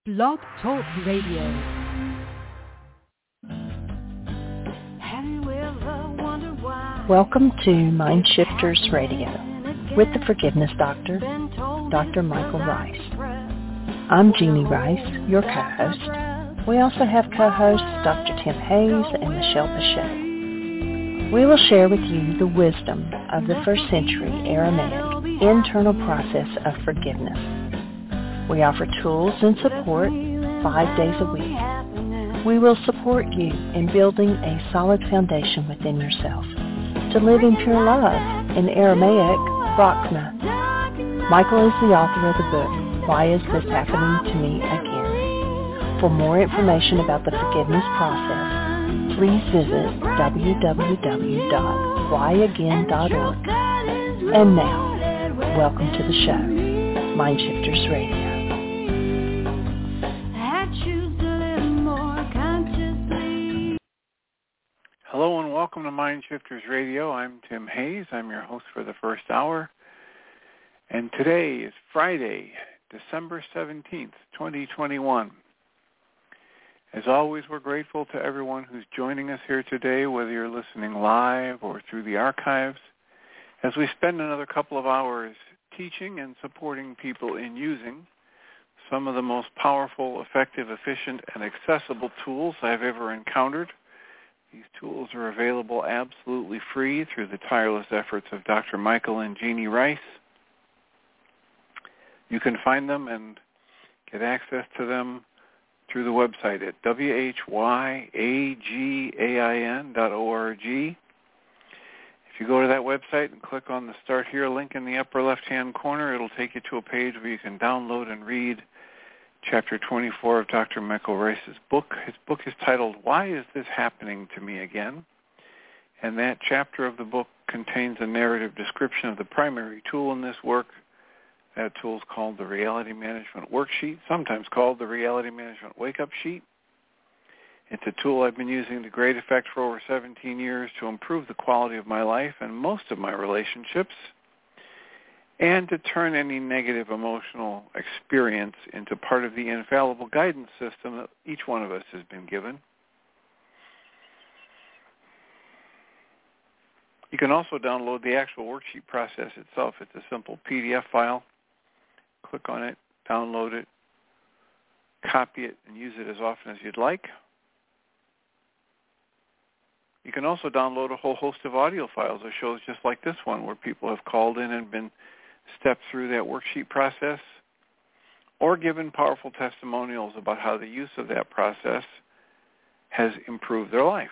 Blog Talk Radio. Welcome to Mind Shifters Radio with the Forgiveness Doctor, Dr. Michael Rice. I'm Jeannie Rice, your co-host. We also have co-hosts Dr. Tim Hayes and Michelle Bechet. We will share with you the wisdom of the first century Aramaic internal process of forgiveness. We offer tools and support 5 days a week. We will support you in building a solid foundation within yourself to live in pure love, in Aramaic, Rachna. Michael is the author of the book, Why Is This Happening to Me Again? For more information about the forgiveness process, please visit www.whyagain.org. And now, welcome to the show, Mind Shifters Radio. Hello and welcome to Mind Shifters Radio. I'm Tim Hayes. I'm your host for the first hour. And today is Friday, December 17th, 2021. As always, we're grateful to everyone who's joining us here today, whether you're listening live or through the archives, as we spend another couple of hours teaching and supporting people in using some of the most powerful, effective, efficient, and accessible tools I've ever encountered. These tools are available absolutely free through the tireless efforts of Dr. Michael and Jeannie Rice. You can find them and get access to them through the website at whyagain.org. If you go to that website and click on the Start Here link in the upper left-hand corner, it'll take you to a page where you can download and read Chapter 24 of Dr. Michael Rice's book. His book is titled, Why Is This Happening to Me Again? And that chapter of the book contains a narrative description of the primary tool in this work. That tool is called the Reality Management Worksheet, sometimes called the Reality Management Wake-Up Sheet. It's a tool I've been using to great effect for over 17 years to improve the quality of my life and most of my relationships, and to turn any negative emotional experience into part of the infallible guidance system that each one of us has been given. You can also download the actual worksheet process itself. It's a simple PDF file. Click on it, download it, copy it, and use it as often as you'd like. You can also download a whole host of audio files or shows just like this one where people have called in and been stepped through that worksheet process or given powerful testimonials about how the use of that process has improved their life.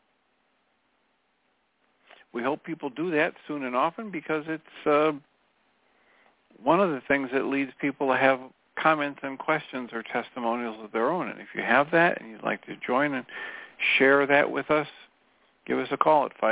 We hope people do that soon and often because it's one of the things that leads people to have comments and questions or testimonials of their own. And if you have that and you'd like to join and share that with us, give us a call at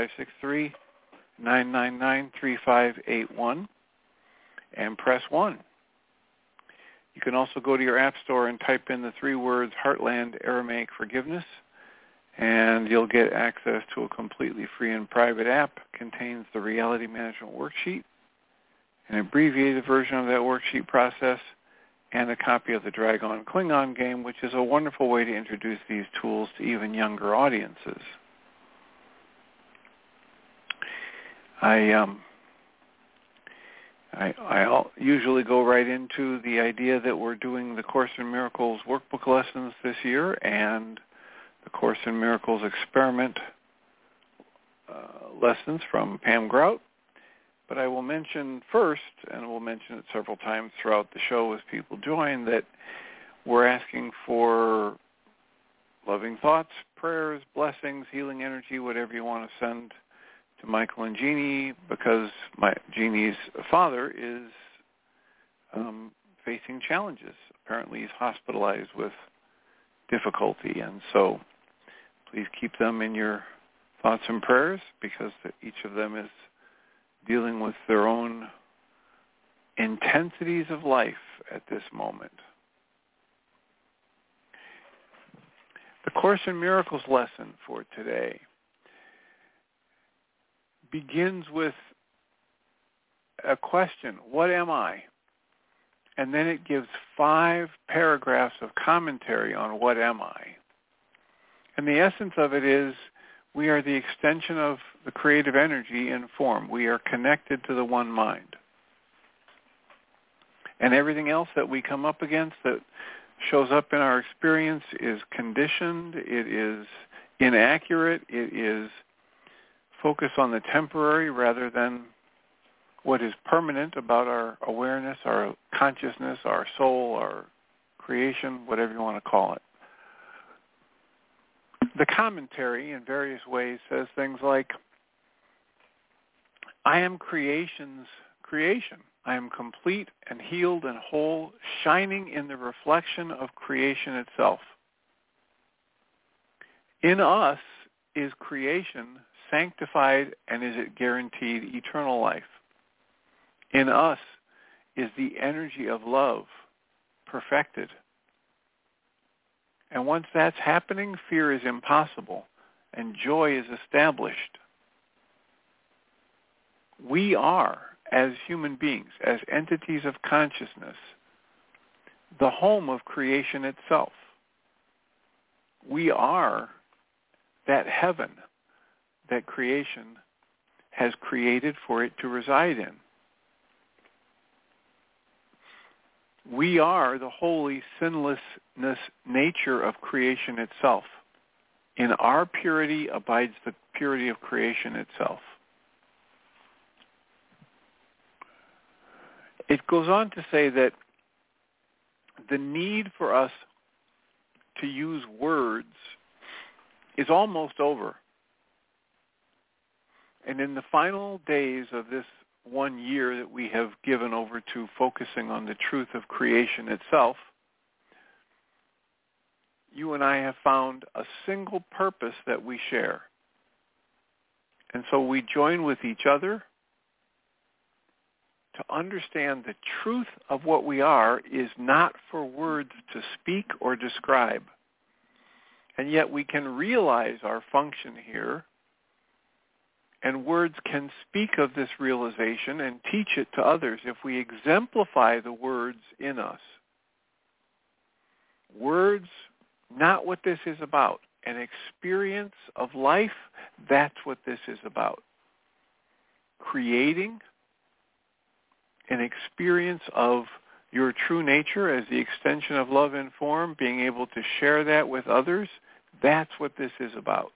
563-999-3581 and press 1. You can also go to your app store and type in the 3 words Heartland Aramaic Forgiveness, and you'll get access to a completely free and private app. It contains the Reality Management Worksheet, an abbreviated version of that worksheet process, and a copy of the Dragon Klingon game, which is a wonderful way to introduce these tools to even younger audiences. I usually go right into the idea that we're doing the Course in Miracles workbook lessons this year and the Course in Miracles experiment lessons from Pam Grout. But I will mention first, and we'll mention it several times throughout the show as people join, that we're asking for loving thoughts, prayers, blessings, healing energy, whatever you want to send to Michael and Jeannie, because Jeannie's father is facing challenges. Apparently he's hospitalized with difficulty, and so please keep them in your thoughts and prayers because each of them is dealing with their own intensities of life at this moment. The Course in Miracles lesson for today begins with a question, what am I? and then it gives 5 paragraphs of commentary on what am I. And the essence of it is we are the extension of the creative energy in form. We are connected to the one mind. And everything else that we come up against that shows up in our experience is conditioned, it is inaccurate, it is focused on the temporary rather than what is permanent about our awareness, our consciousness, our soul, our creation, whatever you want to call it. The commentary in various ways says things like, I am creation's creation. I am complete and healed and whole, shining in the reflection of creation itself. In us is creation sanctified, and is it guaranteed eternal life. In us is the energy of love perfected. And once that's happening, fear is impossible and joy is established. We are, as human beings, as entities of consciousness, the home of creation itself. We are that heaven that creation has created for it to reside in. We are the holy sinlessness nature of creation itself. In our purity abides the purity of creation itself. It goes on to say that the need for us to use words is almost over. And in the final days of this 1 year that we have given over to focusing on the truth of creation itself, you and I have found a single purpose that we share. And so we join with each other to understand the truth of what we are is not for words to speak or describe. And yet we can realize our function here, and words can speak of this realization and teach it to others if we exemplify the words in us. Words, not what this is about. An experience of life, that's what this is about. Creating an experience of your true nature as the extension of love in form, being able to share that with others, that's what this is about.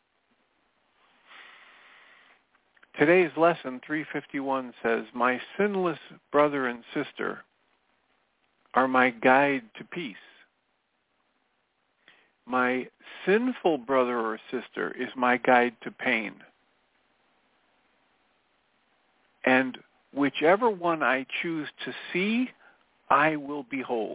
Today's lesson, 351, says, my sinless brother and sister are my guide to peace. My sinful brother or sister is my guide to pain. And whichever one I choose to see, I will behold.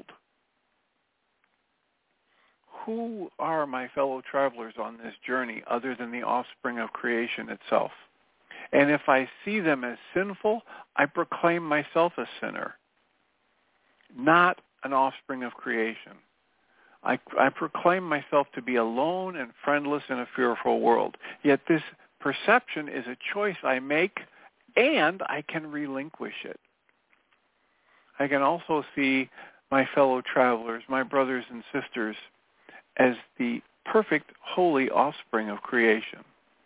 Who are my fellow travelers on this journey other than the offspring of creation itself? And if I see them as sinful, I proclaim myself a sinner, not an offspring of creation. I proclaim myself to be alone and friendless in a fearful world. Yet this perception is a choice I make, and I can relinquish it. I can also see my fellow travelers, my brothers and sisters, as the perfect, holy offspring of creation.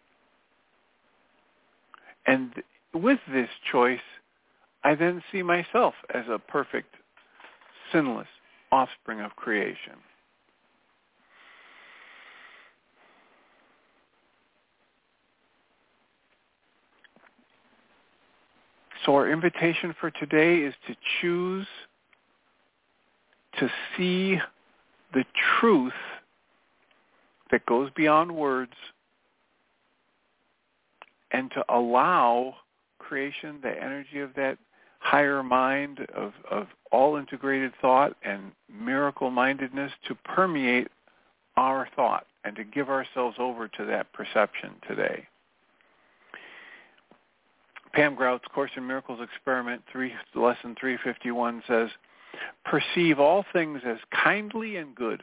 And with this choice, I then see myself as a perfect, sinless offspring of creation. So our invitation for today is to choose to see the truth that goes beyond words and to allow creation, the energy of that higher mind of all integrated thought and miracle-mindedness to permeate our thought and to give ourselves over to that perception today. Pam Grout's Course in Miracles Experiment 3, Lesson 351 says, perceive all things as kindly and good.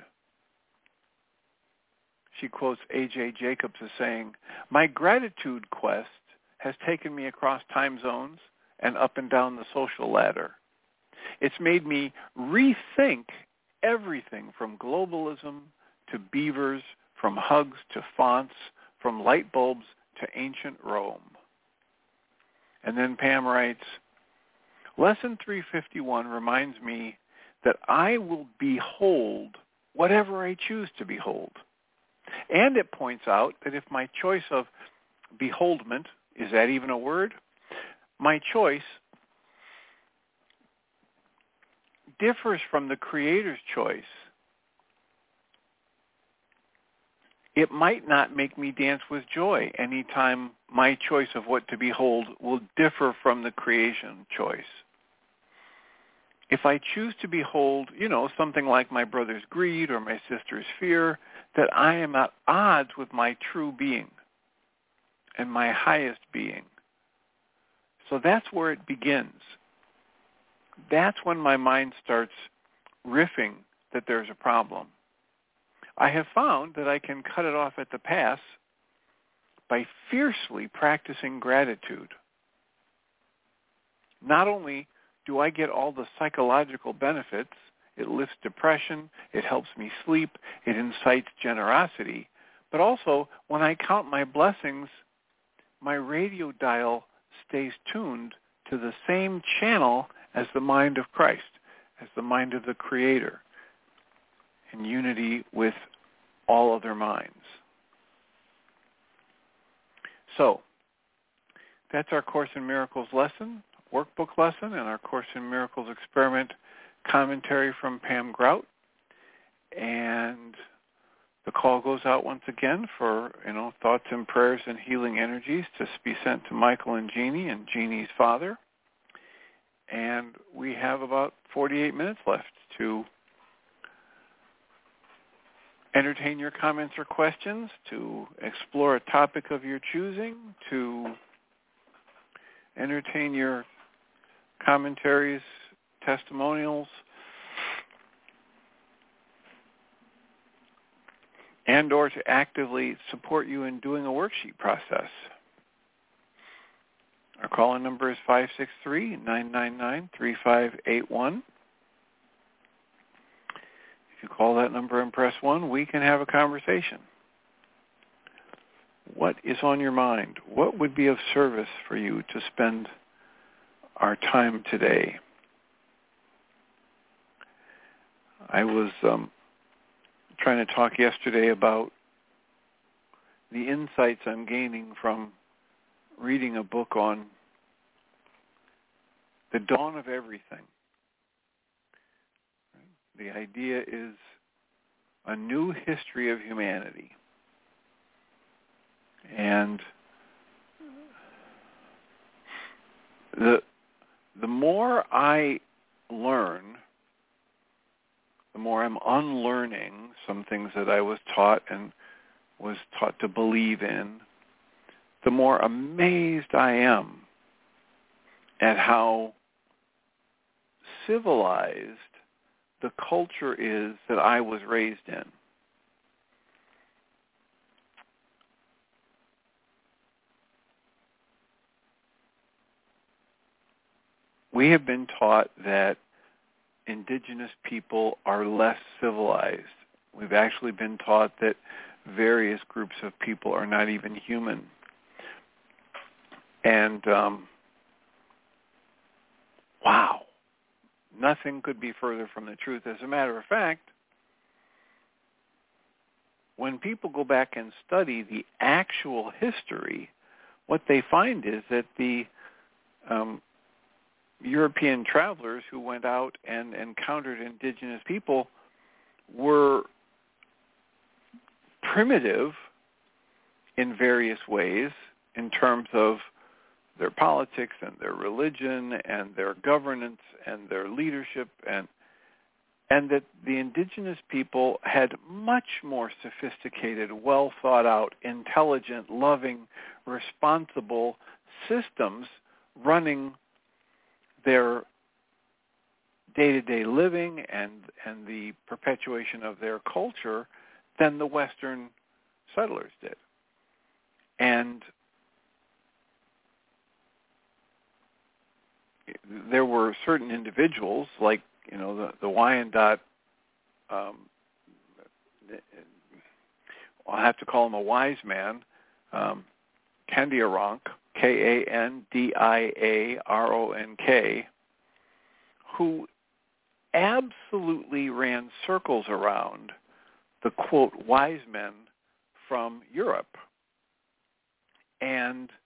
She quotes A.J. Jacobs as saying, my gratitude quest has taken me across time zones and up and down the social ladder. It's made me rethink everything from globalism to beavers, from hugs to fonts, from light bulbs to ancient Rome. And then Pam writes, Lesson 351 reminds me that I will behold whatever I choose to behold. And it points out that if my choice of beholdment, is that even a word? My choice differs from the Creator's choice. It might not make me dance with joy anytime my choice of what to behold will differ from the creation choice. If I choose to behold, something like my brother's greed or my sister's fear, that I am at odds with my true being and my highest being. So that's where it begins. That's when my mind starts riffing that there's a problem. I have found that I can cut it off at the pass by fiercely practicing gratitude. Not only do I get all the psychological benefits, it lifts depression, it helps me sleep, it incites generosity, but also when I count my blessings, my radio dial stays tuned to the same channel as the mind of Christ, as the mind of the Creator, in unity with all other minds. So, that's our Course in Miracles lesson, workbook lesson, and our Course in Miracles experiment commentary from Pam Grout. And the call goes out once again for, thoughts and prayers and healing energies to be sent to Michael and Jeannie and Jeannie's father. And we have about 48 minutes left to entertain your comments or questions, to explore a topic of your choosing, to entertain your commentaries, testimonials, and or to actively support you in doing a worksheet process. Our call-in number is 563-999-3581. If you call that number and press 1, we can have a conversation. What is on your mind? What would be of service for you to spend our time today? I was trying to talk yesterday about the insights I'm gaining from reading a book on the dawn of everything. The idea is a new history of humanity. And the more I learn, the more I'm unlearning some things that I was taught and was taught to believe in, the more amazed I am at how civilized the culture is that I was raised in. We have been taught that indigenous people are less civilized. We've actually been taught that various groups of people are not even human. And, wow, nothing could be further from the truth. As a matter of fact, when people go back and study the actual history, what they find is that the European travelers who went out and encountered indigenous people were primitive in various ways in terms of their politics and their religion and their governance and their leadership, and that the indigenous people had much more sophisticated, well thought out, intelligent, loving, responsible systems running their day-to-day living and the perpetuation of their culture than the Western settlers did. And there were certain individuals, like, the Wyandotte, I'll have to call him a wise man, Kandiaronk, Kandiaronk, who absolutely ran circles around the, quote, wise men from Europe, and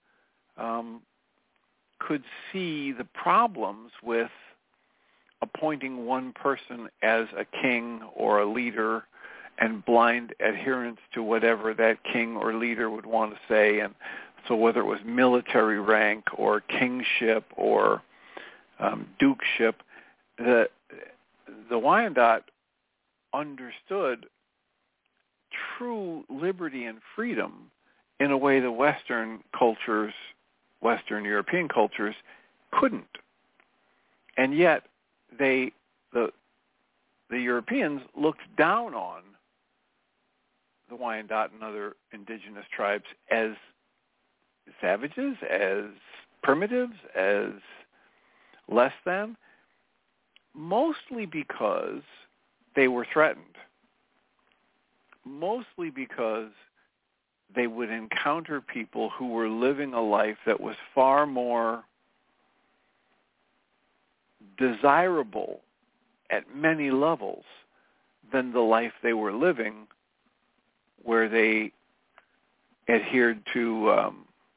could see the problems with appointing one person as a king or a leader and blind adherence to whatever that king or leader would want to say. And so whether it was military rank or kingship or dukeship, the Wyandotte understood true liberty and freedom in a way the Western European cultures couldn't. And yet the Europeans looked down on the Wyandot and other indigenous tribes as savages, as primitives, as less than, mostly because they were threatened, mostly because they would encounter people who were living a life that was far more desirable at many levels than the life they were living, where they adhered to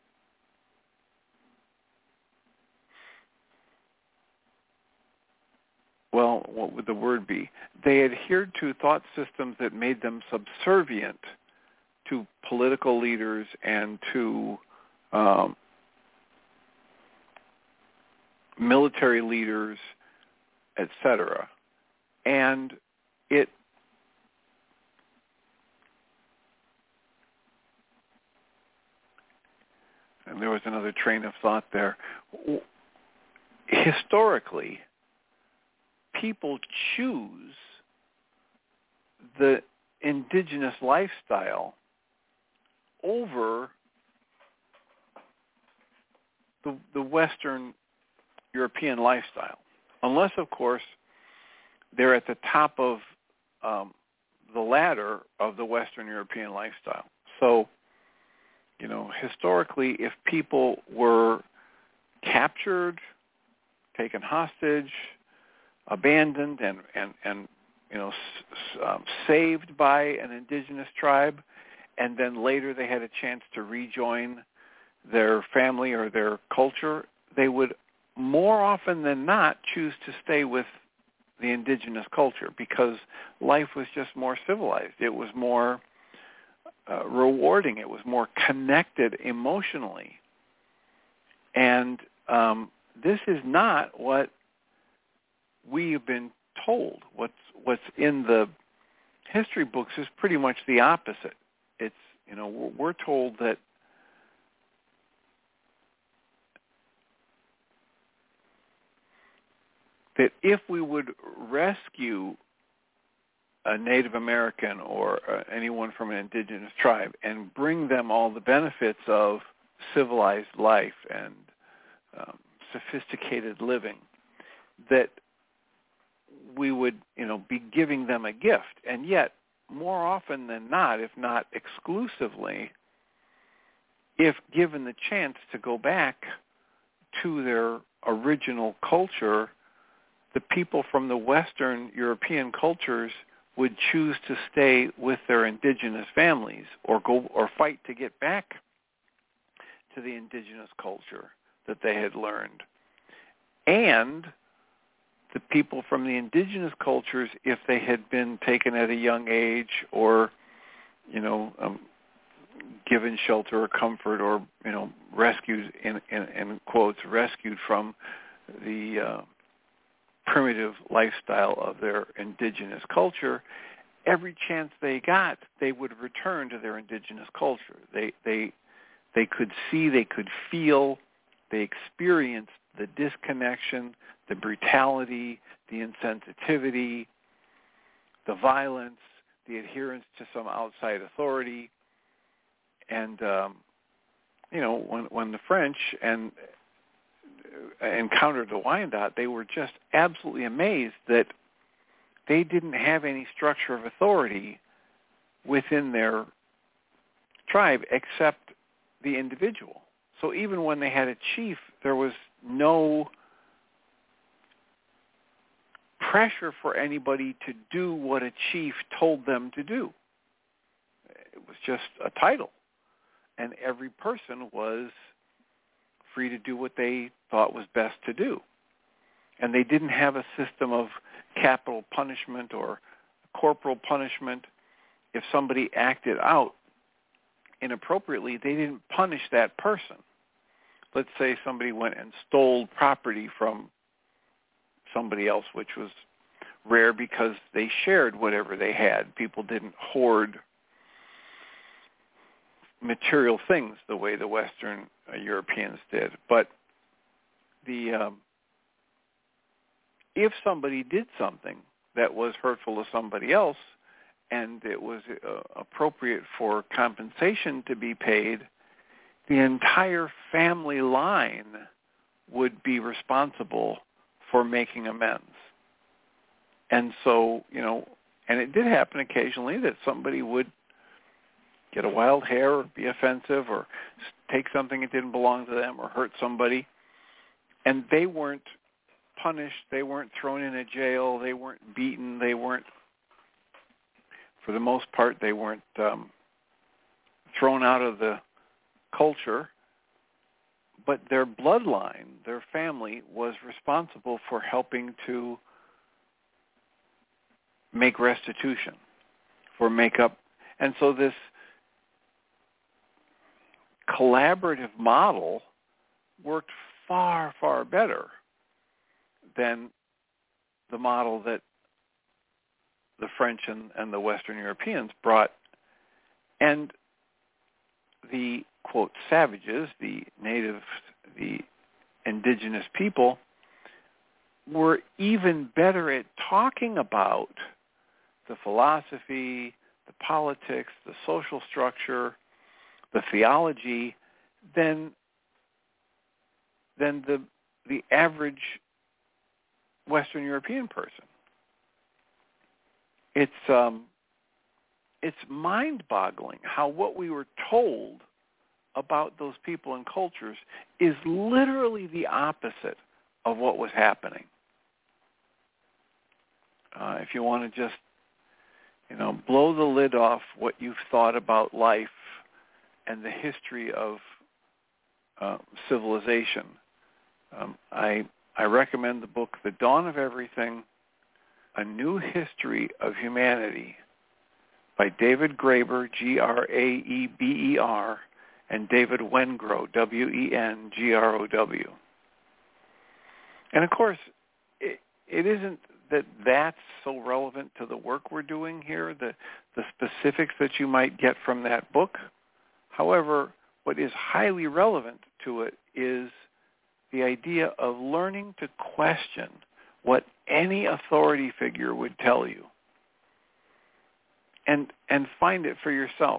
what would the word be? They adhered to thought systems that made them subservient to political leaders and to military leaders, etc. And there was another train of thought there. Historically, people choose the indigenous lifestyle over the Western European lifestyle, unless, of course, they're at the top of the ladder of the Western European lifestyle. So, historically, if people were captured, taken hostage, abandoned, and saved by an indigenous tribe, and then later they had a chance to rejoin their family or their culture, they would more often than not choose to stay with the indigenous culture because life was just more civilized. It was more rewarding. It was more connected emotionally. And this is not what we have been told. What's in the history books is pretty much the opposite. It's, we're told that if we would rescue a Native American or anyone from an indigenous tribe and bring them all the benefits of civilized life and sophisticated living, that we would, be giving them a gift. And yet, more often than not, if not exclusively, if given the chance to go back to their original culture, the people from the Western European cultures would choose to stay with their indigenous families or fight to get back to the indigenous culture that they had learned. And the people from the indigenous cultures, if they had been taken at a young age or, given shelter or comfort or, rescued, in quotes, rescued from the primitive lifestyle of their indigenous culture, every chance they got, they would return to their indigenous culture. They could see, they could feel, they experienced the disconnection, the brutality, the insensitivity, the violence, the adherence to some outside authority. And, when the French and encountered the Wyandot, they were just absolutely amazed that they didn't have any structure of authority within their tribe except the individual. So even when they had a chief, there was no pressure for anybody to do what a chief told them to do. It was just a title, and every person was free to do what they thought was best to do. And they didn't have a system of capital punishment or corporal punishment. If somebody acted out inappropriately, they didn't punish that person. Let's say somebody went and stole property from somebody else, which was rare because they shared whatever they had. People didn't hoard material things the way the Western Europeans did. But if somebody did something that was hurtful to somebody else and it was appropriate for compensation to be paid, the entire family line would be responsible for making amends. And so, and it did happen occasionally that somebody would get a wild hair or be offensive or take something that didn't belong to them or hurt somebody, and they weren't punished, they weren't thrown in a jail, they weren't beaten, they weren't, for the most part, they weren't thrown out of the culture, but their bloodline, their family, was responsible for helping to make restitution, for make-up. And so this collaborative model worked far, far better than the model that the French and the Western Europeans brought. And the, quote, savages, the natives, the indigenous people, were even better at talking about the philosophy, the politics, the social structure, the theology than the average Western European person. It's mind-boggling how what we were told about those people and cultures is literally the opposite of what was happening. If you want to just, blow the lid off what you've thought about life and the history of civilization, I recommend the book The Dawn of Everything, A New History of Humanity by David Graeber, Graeber, and David Wengrow, Wengrow. And of course, it isn't that that's so relevant to the work we're doing here, the specifics that you might get from that book. However, what is highly relevant to it is the idea of learning to question what any authority figure would tell you and find it for yourself.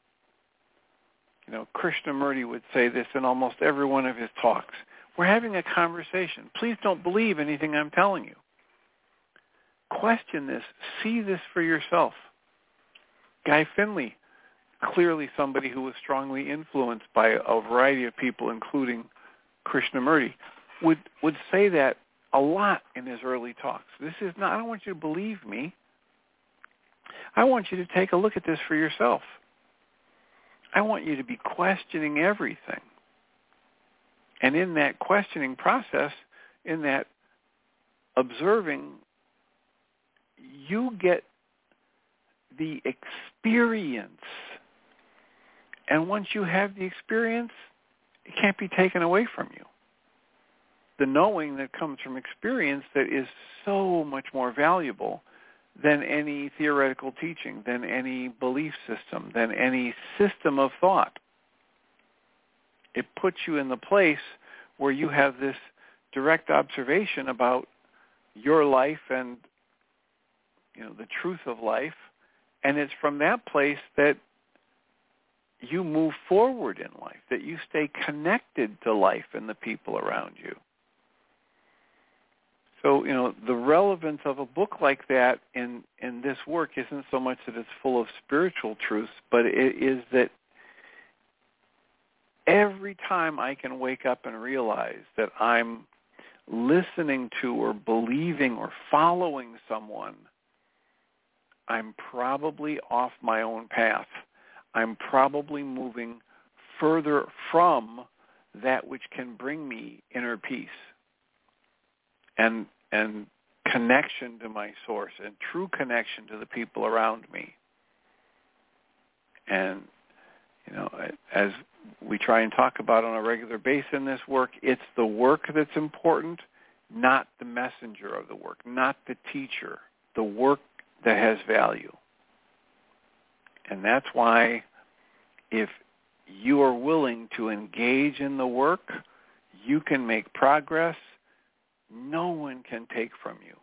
Krishnamurti would say this in almost every one of his talks. We're having a conversation. Please don't believe anything I'm telling you. Question this. See this for yourself. Guy Finley, clearly somebody who was strongly influenced by a variety of people, including Krishnamurti, would say that a lot in his early talks. This is not, I don't want you to believe me. I want you to take a look at this for yourself. I want you to be questioning everything. And in that questioning process, in that observing, you get the experience. And once you have the experience, it can't be taken away from you. The knowing that comes from experience that is so much more valuable than any theoretical teaching, than any belief system, than any system of thought. It puts you in the place where you have this direct observation about your life and the truth of life, and it's from that place that you move forward in life, that you stay connected to life and the people around you. So, the relevance of a book like that in this work isn't so much that it's full of spiritual truths, but it is that every time I can wake up and realize that I'm listening to or believing or following someone, I'm probably off my own path. I'm probably moving further from that which can bring me inner peace and connection to my source and true connection to the people around me. And, as we try and talk about on a regular basis in this work, it's the work that's important, not the messenger of the work, not the teacher, the work that has value. And that's why if you are willing to engage in the work, you can make progress. No one can take from you.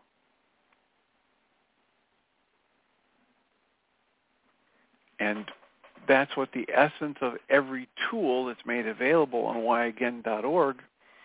And that's what the essence of every tool that's made available on whyagain.org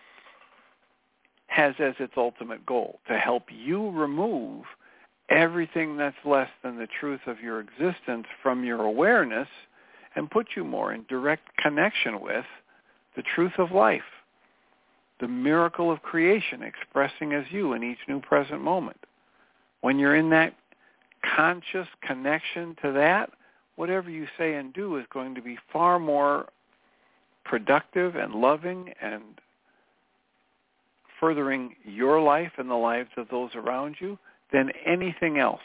has as its ultimate goal, to help you remove everything that's less than the truth of your existence from your awareness and put you more in direct connection with the truth of life, the miracle of creation expressing as you in each new present moment. When you're in that conscious connection to that, whatever you say and do is going to be far more productive and loving and furthering your life and the lives of those around you than anything else.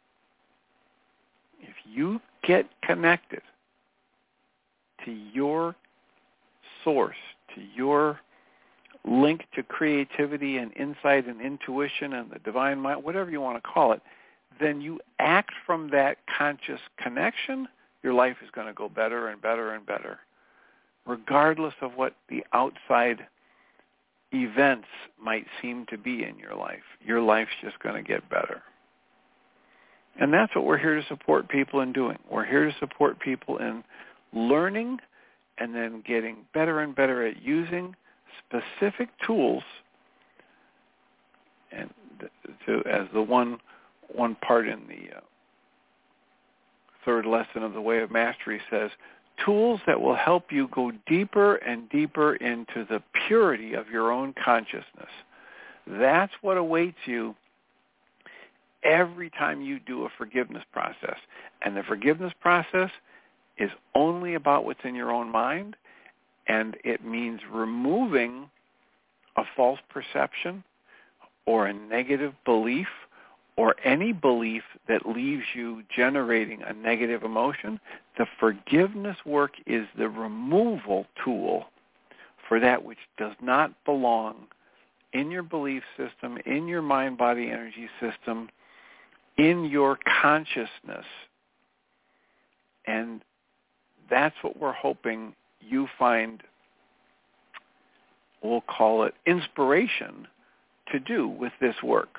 If you get connected to your source, to your link to creativity and insight and intuition and the divine mind, whatever you want to call it, then you act from that conscious connection, your life is going to go better and better and better, regardless of what the outside events might seem to be in your life. Your life's just going to get better. And that's what we're here to support people in doing. We're here to support people in learning and then getting better and better at using specific tools. And as the one part in the third lesson of the Way of Mastery says, tools that will help you go deeper and deeper into the purity of your own consciousness. That's what awaits you every time you do a forgiveness process. And the forgiveness process is only about what's in your own mind, and it means removing a false perception or a negative belief or any belief that leaves you generating a negative emotion. The forgiveness work is the removal tool for that which does not belong in your belief system, in your mind-body energy system, in your consciousness. And that's what we're hoping you find, we'll call it inspiration, to do with this work.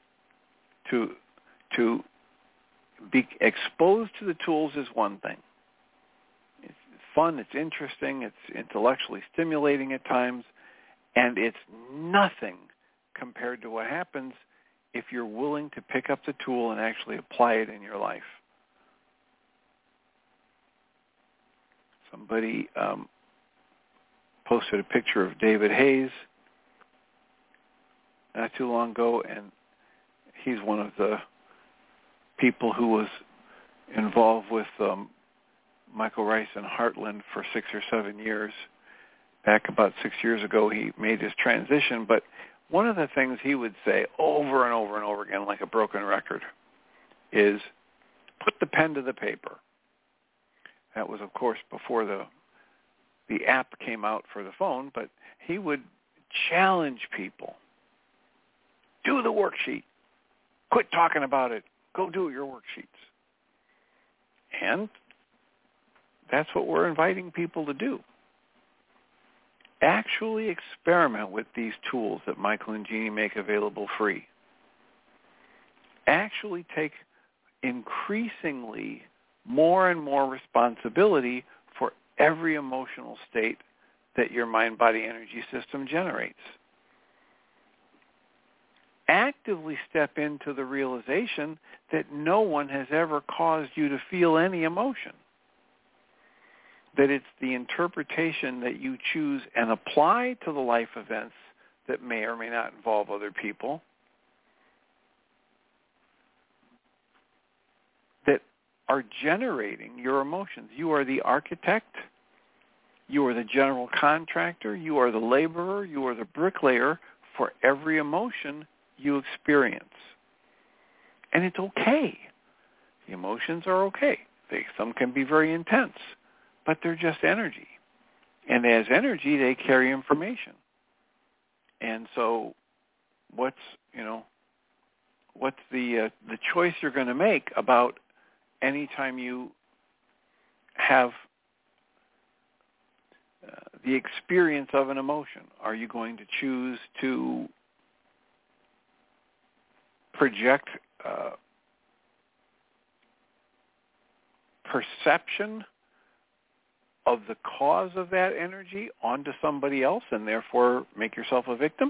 To be exposed to the tools is one thing. It's fun, it's interesting, it's intellectually stimulating at times, and it's nothing compared to what happens if you're willing to pick up the tool and actually apply it in your life. Somebody posted a picture of David Hayes not too long ago, and he's one of the people who was involved with Michael Rice and Heartland for 6 or 7 years. Back about 6 years ago, he made his transition. But one of the things he would say over and over and over again, like a broken record, is put the pen to the paper. That was, of course, before the app came out for the phone, but he would challenge people. Do the worksheet. Quit talking about it. Go do your worksheets. And that's what we're inviting people to do. Actually experiment with these tools that Michael and Jeannie make available free. Actually take increasingly more and more responsibility for every emotional state that your mind-body energy system generates. actively step into the realization that no one has ever caused you to feel any emotion. That it's the interpretation that you choose and apply to the life events that may or may not involve other people that are generating your emotions. You are the architect. You are the general contractor. You are the laborer. You are the bricklayer for every emotion you experience. And it's okay. The emotions are okay. Some can be very intense, but they're just energy. And as energy, they carry information. And so what's the choice you're going to make about any time you have the experience of an emotion? Are you going to choose to project perception of the cause of that energy onto somebody else and therefore make yourself a victim?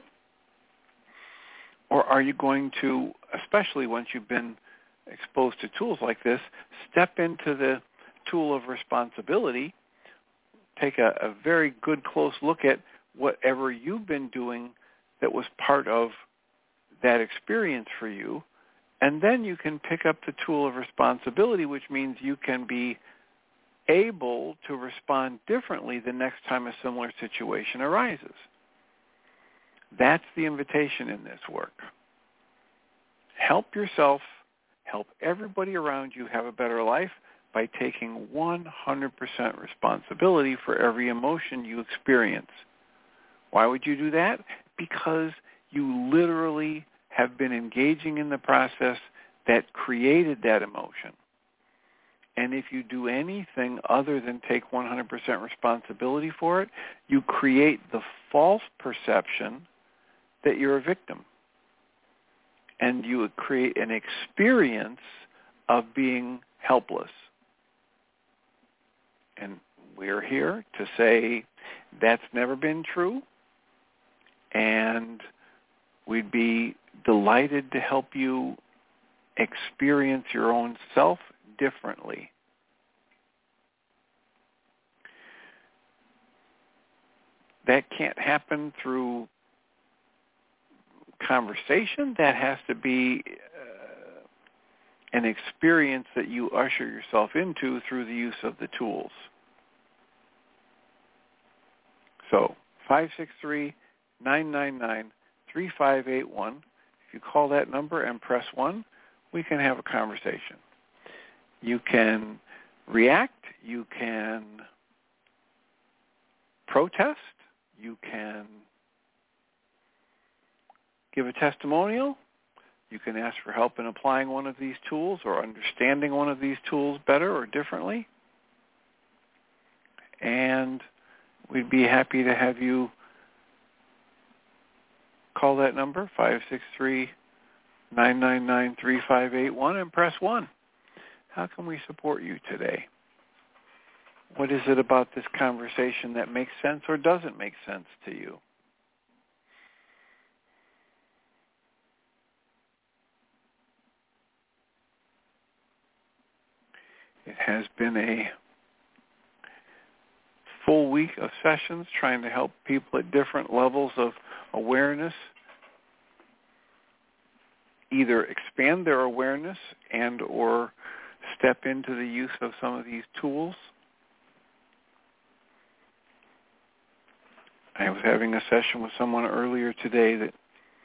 Or are you going to, especially once you've been exposed to tools like this, step into the tool of responsibility, take a very good close look at whatever you've been doing that was part of that experience for you, and then you can pick up the tool of responsibility, which means you can be able to respond differently the next time a similar situation arises. That's the invitation in this work. Help yourself, help everybody around you have a better life by taking 100% responsibility for every emotion you experience. Why would you do that? Because you literally have been engaging in the process that created that emotion. And if you do anything other than take 100% responsibility for it, you create the false perception that you're a victim. And you would create an experience of being helpless. And we're here to say that's never been true, and we'd be delighted to help you experience your own self differently. That can't happen through conversation. That has to be an experience that you usher yourself into through the use of the tools. So 563-999-3581. If you call that number and press 1, we can have a conversation. You can react. You can protest. You can give a testimonial. You can ask for help in applying one of these tools or understanding one of these tools better or differently. And we'd be happy to have you call that number, 563-999-3581, and press 1. How can we support you today? What is it about this conversation that makes sense or doesn't make sense to you? It has been a full week of sessions trying to help people at different levels of awareness either expand their awareness and or step into the use of some of these tools. I was having a session with someone earlier today that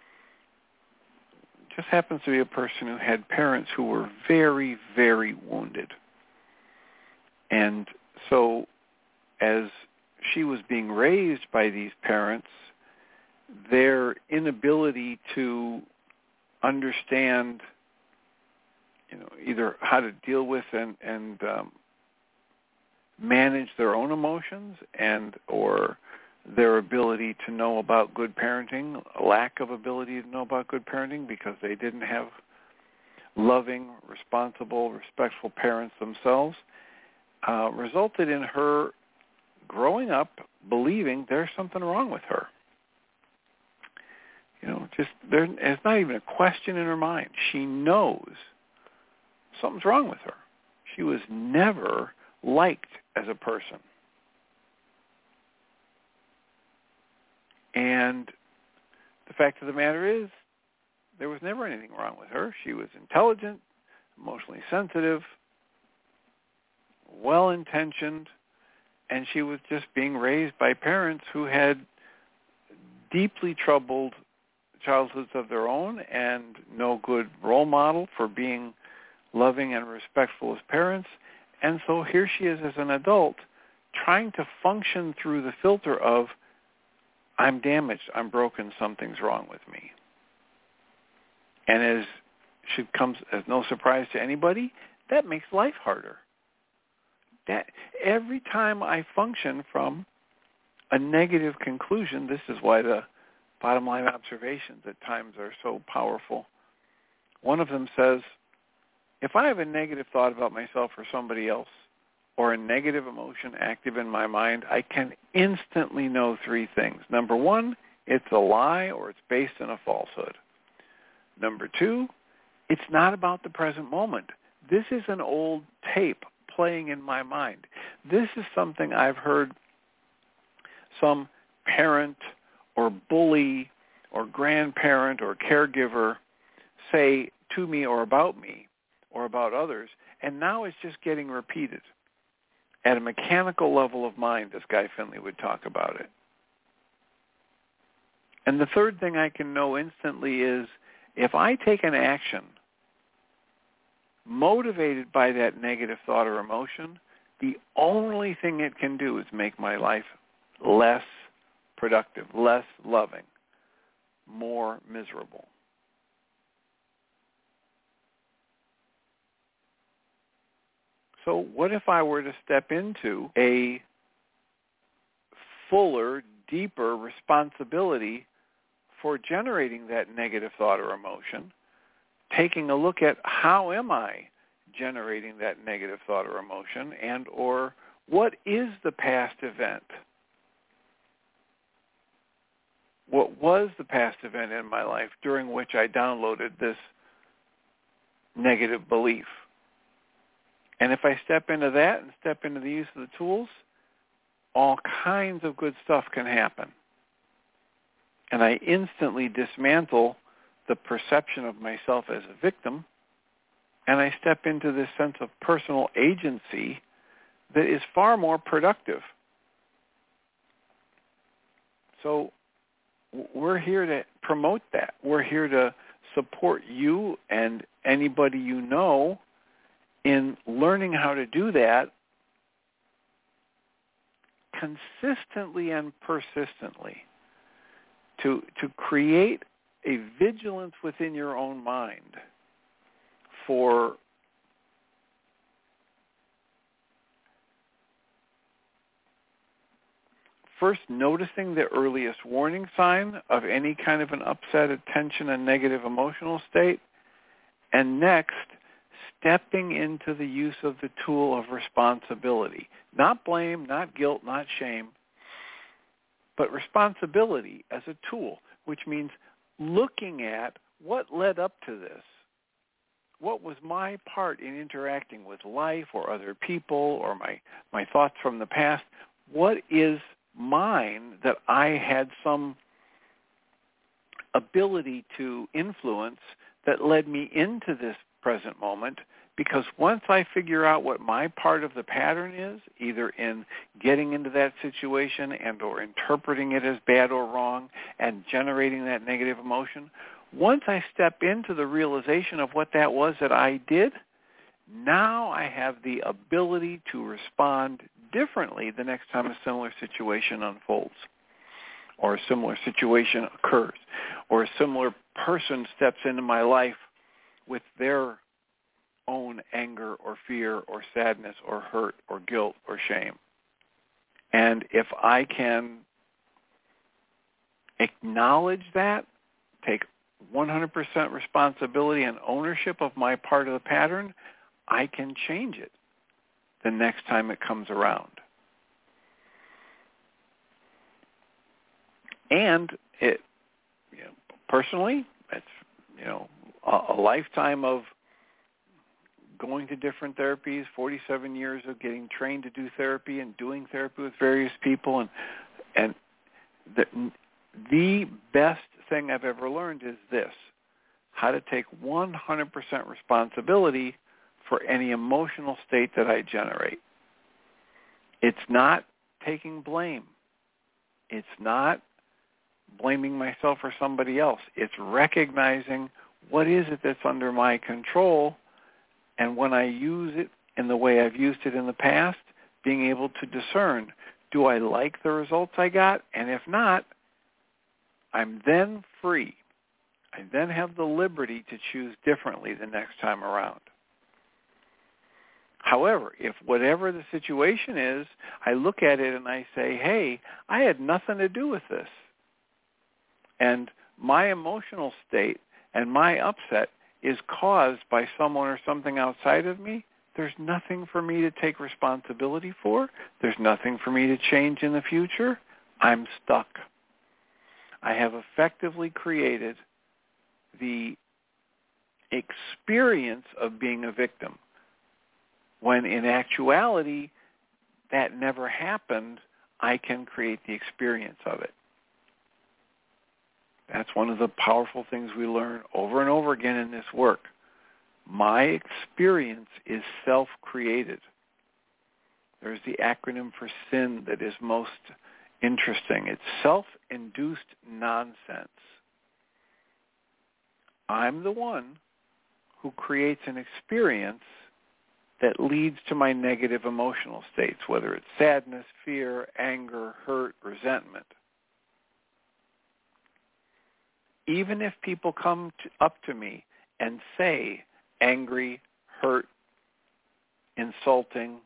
just happens to be a person who had parents who were very, very wounded. And so as she was being raised by these parents, their inability to understand, either how to deal with and manage their own emotions and or their ability to know about good parenting, a lack of ability to know about good parenting because they didn't have loving, responsible, respectful parents themselves, resulted in her growing up believing there's something wrong with her. There's not even a question in her mind. She knows something's wrong with her. She was never liked as a person. And the fact of the matter is, there was never anything wrong with her. She was intelligent, emotionally sensitive, well-intentioned, and she was just being raised by parents who had deeply troubled childhoods of their own and no good role model for being loving and respectful as parents. And so here she is as an adult trying to function through the filter of, I'm damaged, I'm broken, something's wrong with me. And as should come as no surprise to anybody, that makes life harder. That every time I function from a negative conclusion, this is why the bottom line observations at times are so powerful. One of them says, if I have a negative thought about myself or somebody else, or a negative emotion active in my mind, I can instantly know three things. Number one, it's a lie or it's based in a falsehood. Number two, it's not about the present moment. This is an old tape playing in my mind. This is something I've heard some parent or bully or grandparent or caregiver say to me or about others, and now it's just getting repeated at a mechanical level of mind, as Guy Finley would talk about it. And the third thing I can know instantly is, if I take an action motivated by that negative thought or emotion, the only thing it can do is make my life less productive, less loving, more miserable. So what if I were to step into a fuller, deeper responsibility for generating that negative thought or emotion, taking a look at how am I generating that negative thought or emotion, and or what is the past event? What was the past event in my life during which I downloaded this negative belief? And if I step into that and step into the use of the tools, all kinds of good stuff can happen. And I instantly dismantle the perception of myself as a victim, and I step into this sense of personal agency that is far more productive. So we're here to promote that. We're here to support you and anybody you know in learning how to do that consistently and persistently, to create a vigilance within your own mind for first noticing the earliest warning sign of any kind of an upset, a tension, a negative emotional state, and next, stepping into the use of the tool of responsibility. Not blame, not guilt, not shame, but responsibility as a tool, which means looking at what led up to this. What was my part in interacting with life or other people or my thoughts from the past? What is mine that I had some ability to influence that led me into this present moment? Because once I figure out what my part of the pattern is, either in getting into that situation and or interpreting it as bad or wrong and generating that negative emotion, once I step into the realization of what that was that I did, now I have the ability to respond differently the next time a similar situation unfolds, or a similar situation occurs, or a similar person steps into my life with their own anger or fear or sadness or hurt or guilt or shame. And if I can acknowledge that, take 100% responsibility and ownership of my part of the pattern, I can change it the next time it comes around. And it, personally, it's, a lifetime of going to different therapies, 47 years of getting trained to do therapy and doing therapy with various people. And the best thing I've ever learned is this: how to take 100% responsibility for any emotional state that I generate. It's not taking blame. It's not blaming myself or somebody else. It's recognizing what is it that's under my control, and when I use it in the way I've used it in the past, being able to discern, do I like the results I got? And if not, I'm then free. I then have the liberty to choose differently the next time around. However, if whatever the situation is, I look at it and I say, hey, I had nothing to do with this, and my emotional state and my upset is caused by someone or something outside of me, there's nothing for me to take responsibility for. There's nothing for me to change in the future. I'm stuck. I have effectively created the experience of being a victim, when in actuality that never happened. I can create the experience of it. That's one of the powerful things we learn over and over again in this work. My experience is self-created. There's the acronym for SIN that is most interesting. It's self-induced nonsense. I'm the one who creates an experience that leads to my negative emotional states, whether it's sadness, fear, anger, hurt, resentment. Even if people come up to me and say angry, hurt, insulting,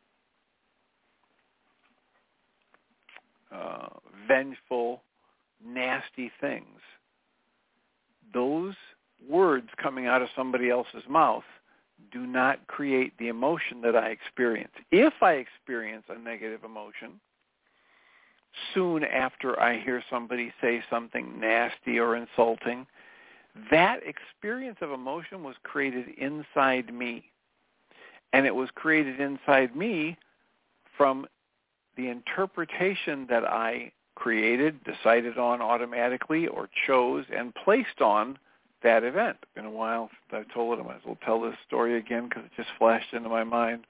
vengeful, nasty things, those words coming out of somebody else's mouth do not create the emotion that I experience. If I experience a negative emotion, soon after I hear somebody say something nasty or insulting, that experience of emotion was created inside me. And it was created inside me from the interpretation that I created, decided on automatically, or chose and placed on that event. It's been a while since I've told it. I might as well tell this story again because it just flashed into my mind.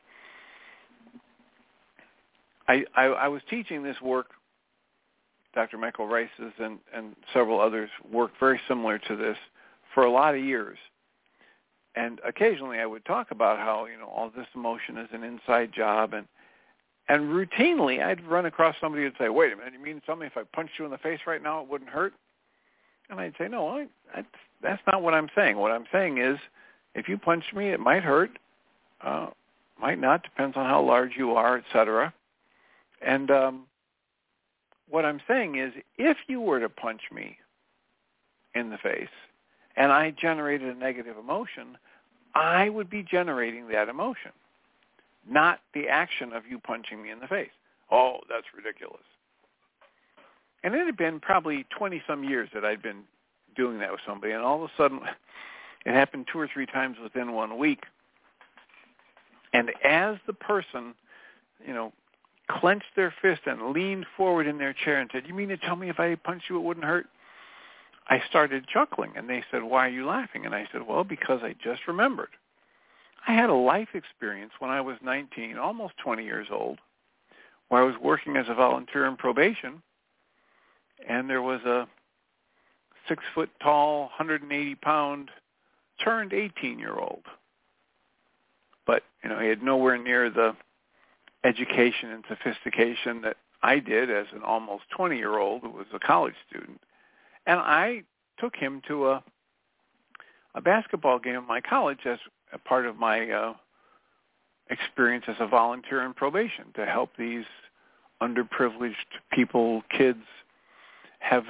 I was teaching this work. Dr. Michael Rice's and several others work very similar to this for a lot of years. And occasionally I would talk about how, all this emotion is an inside job. And routinely I'd run across somebody who'd say, wait a minute, you mean to tell me if I punched you in the face right now it wouldn't hurt? And I'd say, no, that's not what I'm saying. What I'm saying is if you punch me, it might hurt, might not, depends on how large you are, et cetera. And what I'm saying is, if you were to punch me in the face and I generated a negative emotion, I would be generating that emotion, not the action of you punching me in the face. Oh, that's ridiculous. And it had been probably 20-some years that I'd been doing that with somebody, and all of a sudden it happened 2 or 3 times within 1 week. And as the person, clenched their fist and leaned forward in their chair and said, you mean to tell me if I punched you it wouldn't hurt? I started chuckling, and they said, why are you laughing? And I said, well, because I just remembered. I had a life experience when I was 19, almost 20 years old, where I was working as a volunteer in probation, and there was a 6-foot-tall, 180-pound, turned 18-year-old. But, he had nowhere near the education and sophistication that I did as an almost 20-year-old who was a college student. And I took him to a basketball game at my college as a part of my experience as a volunteer in probation to help these underprivileged people, kids, have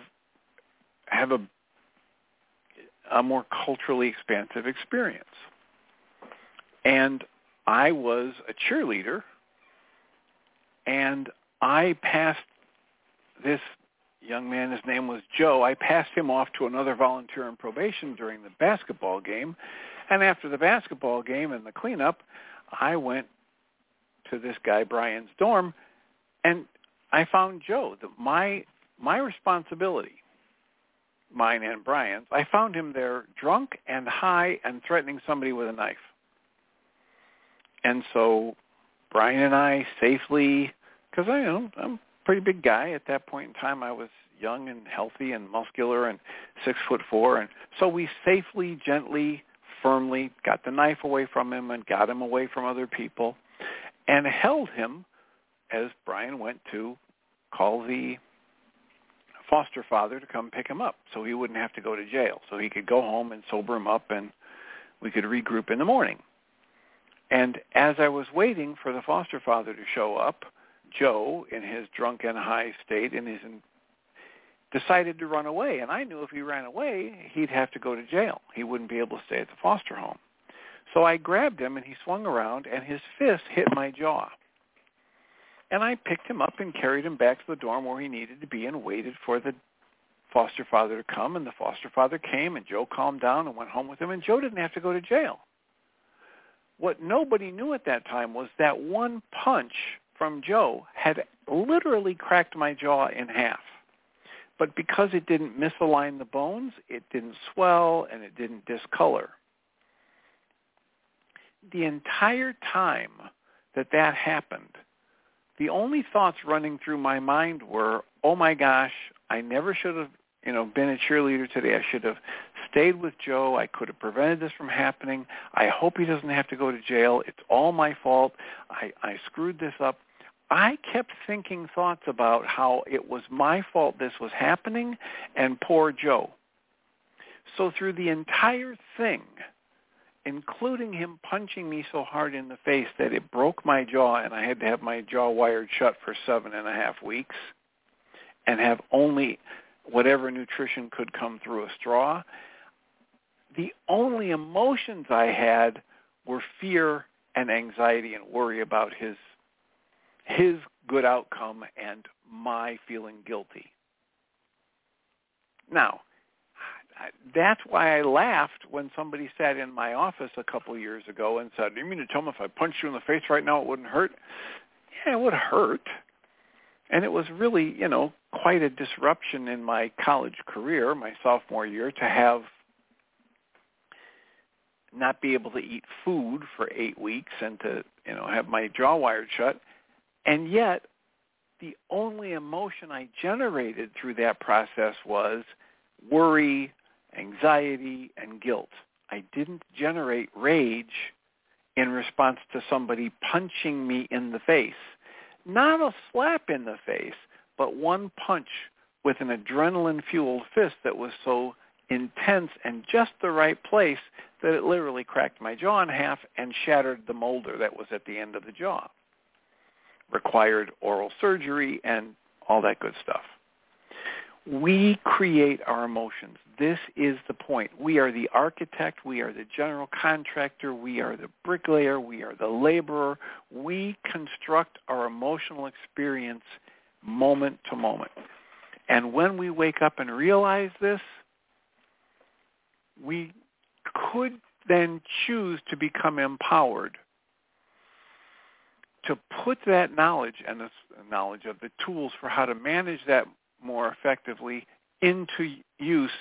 a more culturally expansive experience. And I was a cheerleader, and I passed this young man, his name was Joe. I passed him off to another volunteer in probation during the basketball game. And after the basketball game and the cleanup, I went to this guy Brian's dorm, and I found Joe. My responsibility, mine and Brian's, I found him there drunk and high and threatening somebody with a knife. And so Brian and I safely, because I'm a pretty big guy at that point in time. I was young and healthy and muscular and 6'4", and so we safely, gently, firmly got the knife away from him and got him away from other people and held him as Brian went to call the foster father to come pick him up so he wouldn't have to go to jail, so he could go home and sober him up and we could regroup in the morning. And as I was waiting for the foster father to show up, Joe, in his drunk and high state, decided to run away. And I knew if he ran away, he'd have to go to jail. He wouldn't be able to stay at the foster home. So I grabbed him, and he swung around, and his fist hit my jaw. And I picked him up and carried him back to the dorm where he needed to be and waited for the foster father to come. And the foster father came, and Joe calmed down and went home with him, and Joe didn't have to go to jail. What nobody knew at that time was that one punch from Joe had literally cracked my jaw in half. But because it didn't misalign the bones, it didn't swell and it didn't discolor. The entire time that happened, the only thoughts running through my mind were, oh my gosh, I never should have been a cheerleader today. I should have stayed with Joe. I could have prevented this from happening. I hope he doesn't have to go to jail. It's all my fault. I screwed this up. I kept thinking thoughts about how it was my fault this was happening and poor Joe. So through the entire thing, including him punching me so hard in the face that it broke my jaw and I had to have my jaw wired shut for 7.5 weeks and have only whatever nutrition could come through a straw, the only emotions I had were fear and anxiety and worry about his good outcome and my feeling guilty. Now, that's why I laughed when somebody sat in my office a couple years ago and said, you mean to tell me if I punched you in the face right now it wouldn't hurt? Yeah, it would hurt. And it was really, quite a disruption in my college career, my sophomore year, to have not be able to eat food for 8 weeks and to, have my jaw wired shut. And yet, the only emotion I generated through that process was worry, anxiety, and guilt. I didn't generate rage in response to somebody punching me in the face. Not a slap in the face, but one punch with an adrenaline-fueled fist that was so intense and just the right place that it literally cracked my jaw in half and shattered the molder that was at the end of the jaw. Required oral surgery and all that good stuff. We create our emotions. This is the point. We are the architect. We are the general contractor. We are the bricklayer. We are the laborer. We construct our emotional experience moment to moment. And when we wake up and realize this, we could then choose to become empowered to put that knowledge and the knowledge of the tools for how to manage that more effectively into use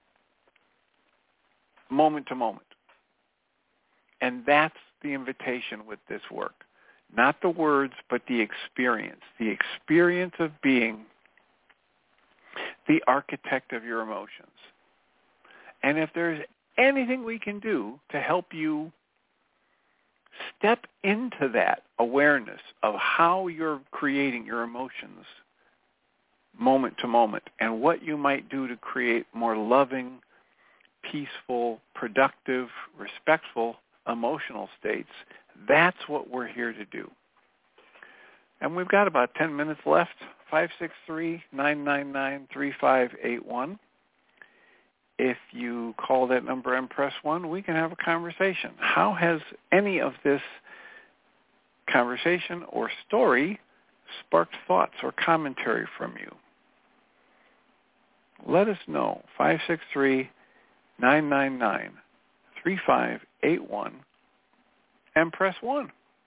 moment to moment. And that's the invitation with this work. Not the words, but the experience of being the architect of your emotions. And if there's anything we can do to help you step into that awareness of how you're creating your emotions moment to moment and what you might do to create more loving, peaceful, productive, respectful emotional states, that's what we're here to do. And we've got about 10 minutes left. 563-999-3581. If you call that number and press 1, we can have a conversation. How has any of this conversation or story sparked thoughts or commentary from you? let us know. 563-999-3581 and press 1.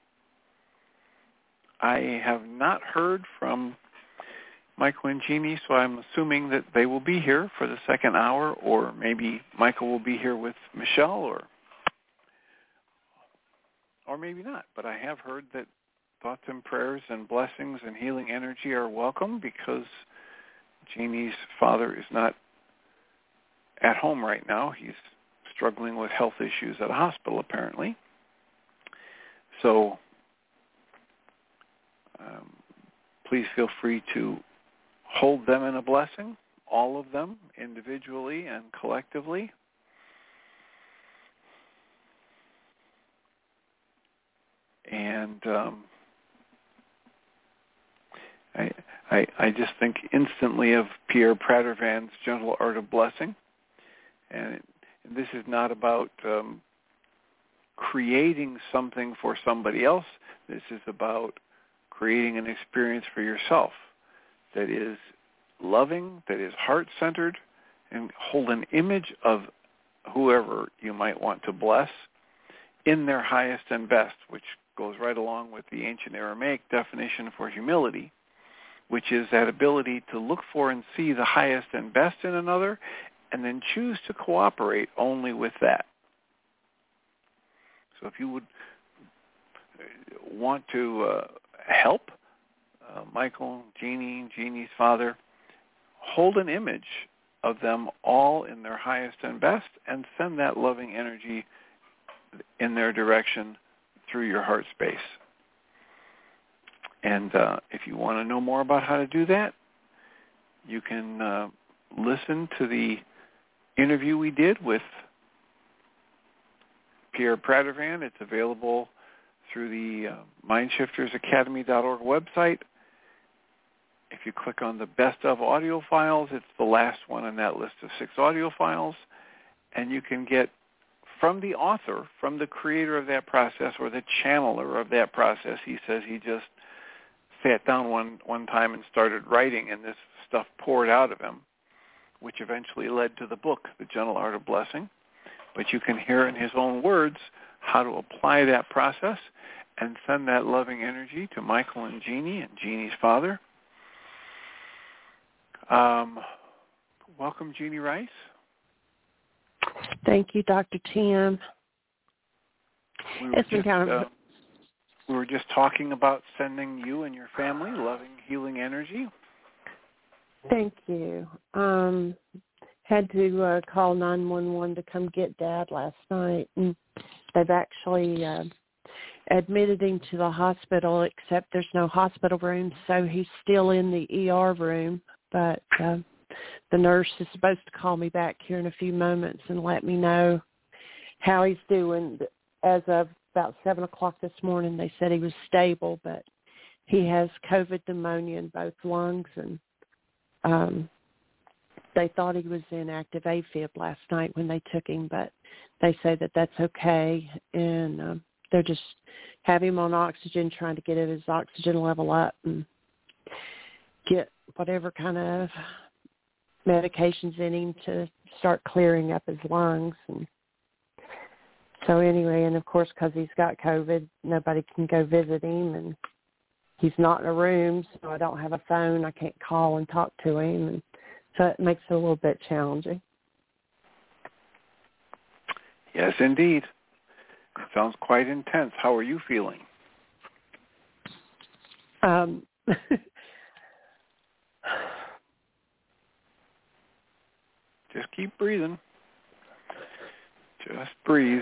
I have not heard from Michael and Jeannie, so I'm assuming that they will be here for the second hour, or maybe Michael will be here with Michelle, or maybe not. But I have heard that thoughts and prayers and blessings and healing energy are welcome, because Jeannie's father is not at home right now. He's struggling with health issues at a hospital, apparently. So please feel free to hold them in a blessing, all of them, individually and collectively. And I just think instantly of Pierre Pradervan's Gentle Art of Blessing. And this is not about creating something for somebody else. This is about creating an experience for yourself that is loving, that is heart-centered, and hold an image of whoever you might want to bless in their highest and best, which goes right along with the ancient Aramaic definition for humility, which is that ability to look for and see the highest and best in another, and then choose to cooperate only with that. So if you would want to help Michael, Jeannie, Jeannie's father, hold an image of them all in their highest and best, and send that loving energy in their direction through your heart space. And if you want to know more about how to do that, you can listen to the interview we did with Pierre Pradervan. It's available through the MindShiftersAcademy.org website. If you click on the Best of audio files, it's the last one in that list of 6 audio files. And you can get from the author, from the creator of that process, or the channeler of that process. He says he just sat down one time and started writing, and this stuff poured out of him, which eventually led to the book, The Gentle Art of Blessing. But you can hear in his own words how to apply that process and send that loving energy to Michael and Jeannie and Jeannie's father. Welcome, Jeannie Rice. Thank you, Dr. Tim. We were just talking about sending you and your family loving, healing energy. Thank you. Had to call 911 to come get Dad last night, and they've actually admitted him to the hospital, except there's no hospital room, so he's still in the ER room. But the nurse is supposed to call me back here in a few moments and let me know how he's doing. As of about 7 o'clock this morning, they said he was stable, but he has COVID pneumonia in both lungs, and they thought he was in active AFib last night when they took him, but they say that that's okay, and they're just have him on oxygen, trying to get his oxygen level up and get whatever kind of medications in him to start clearing up his lungs. And so anyway, and of course, because he's got COVID, nobody can go visit him, and he's not in a room, so I don't have a phone. I can't call and talk to him, and so it makes it a little bit challenging. Yes, indeed. It sounds quite intense. How are you feeling? Just keep breathing. Just breathe.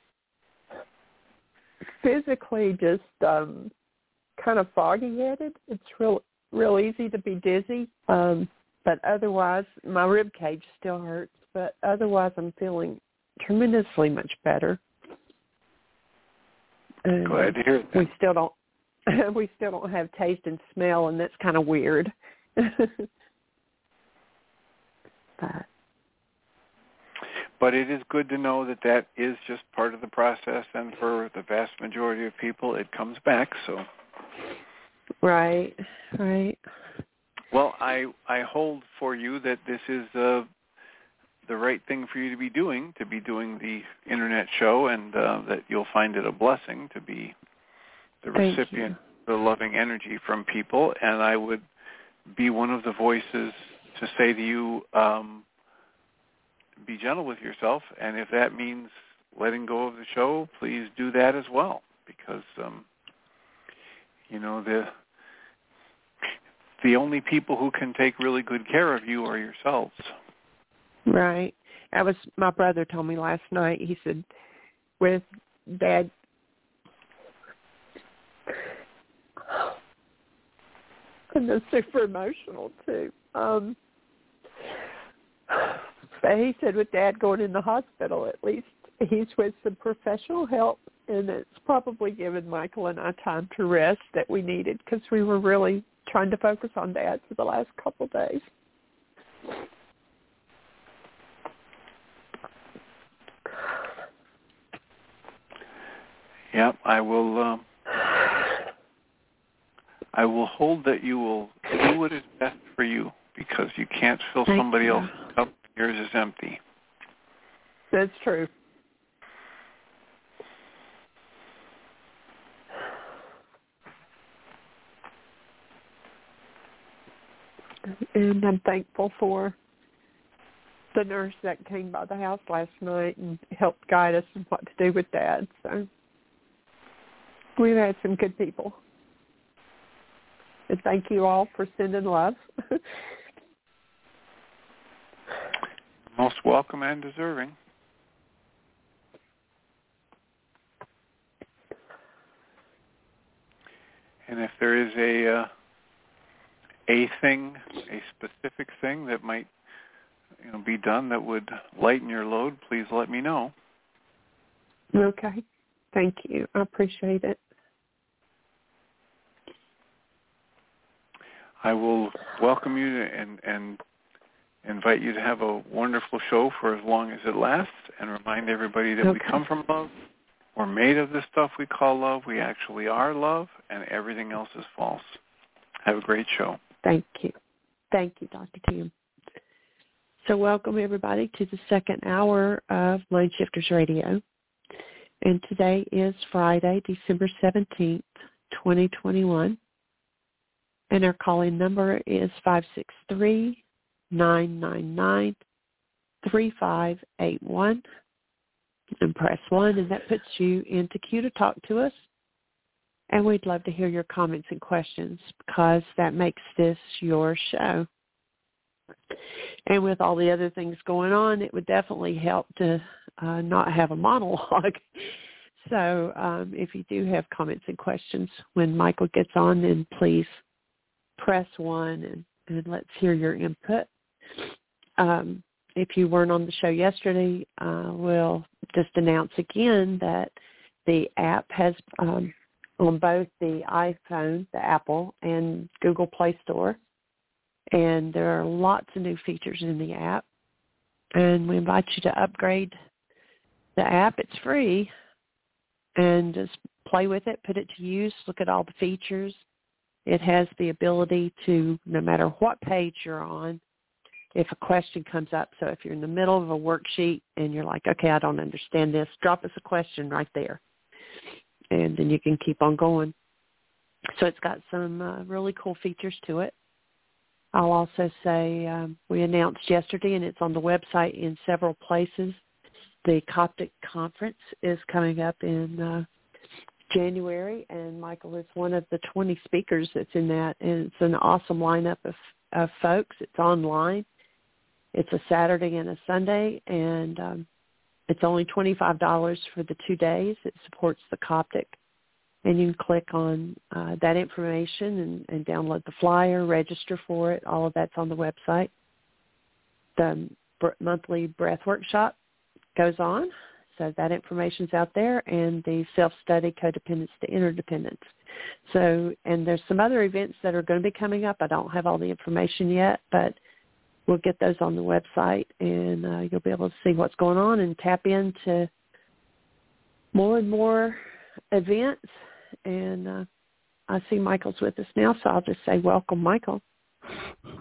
Physically, just kind of foggy-headed. It's real easy to be dizzy. But otherwise, my rib cage still hurts. But otherwise, I'm feeling tremendously much better. And glad to hear that. We still don't have taste and smell, and that's kind of weird. But it is good to know that that is just part of the process, and for the vast majority of people, it comes back. So, right. Well, I hold for you that this is the right thing for you to be doing the Internet show, and that you'll find it a blessing to be the recipient of the loving energy from people. And I would be one of the voices to say to you, be gentle with yourself, and if that means letting go of the show, please do that as well, because the only people who can take really good care of you are yourselves. Right. My brother told me last night, he said, with Dad, and they're super emotional too. But he said with Dad going in the hospital, at least he's with some professional help, and it's probably given Michael and I time to rest that we needed, because we were really trying to focus on Dad for the last couple of days. Yeah, I will hold that you will do what is best for you, because you can't fill somebody else's cup. Yours is empty. That's true. And I'm thankful for the nurse that came by the house last night and helped guide us in what to do with Dad. So we've had some good people. And thank you all for sending love. Most welcome and deserving. And if there is a specific thing that might be done that would lighten your load, please let me know. Okay. Thank you. I appreciate it. I will welcome you and invite you to have a wonderful show for as long as it lasts, and remind everybody that we come from love. We're made of this stuff we call love. We actually are love, and everything else is false. Have a great show. Thank you. Thank you, Dr. Tim. So welcome, everybody, to the second hour of Mind Shifters Radio. And today is Friday, December 17th, 2021. And our call-in number is 563-999-3581. And press 1, and that puts you into queue to talk to us. And we'd love to hear your comments and questions, because that makes this your show. And with all the other things going on, it would definitely help to not have a monologue. So if you do have comments and questions when Michael gets on, then please press 1 and let's hear your input. If you weren't on the show yesterday, we'll just announce again that the app has on both the iPhone, the Apple, and Google Play Store. And there are lots of new features in the app. And we invite you to upgrade the app. It's free. And just play with it, put it to use, look at all the features. It has the ability to, no matter what page you're on, if a question comes up, so if you're in the middle of a worksheet and you're like, okay, I don't understand this, drop us a question right there. And then you can keep on going. So it's got some really cool features to it. I'll also say we announced yesterday, and it's on the website in several places, the Coptic Conference is coming up in January, and Michael is one of the 20 speakers that's in that, and it's an awesome lineup of folks. It's online. It's a Saturday and a Sunday, and it's only $25 for the 2 days. It supports the Coptic, and you can click on that information and download the flyer, register for it. All of that's on the website. The monthly breath workshop goes on, so that information's out there, and the self-study, codependence to interdependence. So, and there's some other events that are going to be coming up. I don't have all the information yet, but we'll get those on the website, and you'll be able to see what's going on and tap into more and more events. And I see Michael's with us now, so I'll just say welcome, Michael.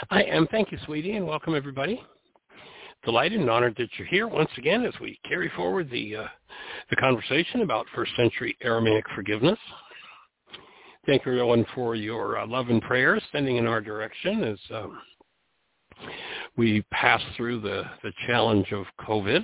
I am. Thank you, sweetie, and welcome everybody. Delighted and honored that you're here once again as we carry forward the conversation about first century Aramaic forgiveness. Thank you, everyone, for your love and prayers sending in our direction as we pass through the challenge of COVID.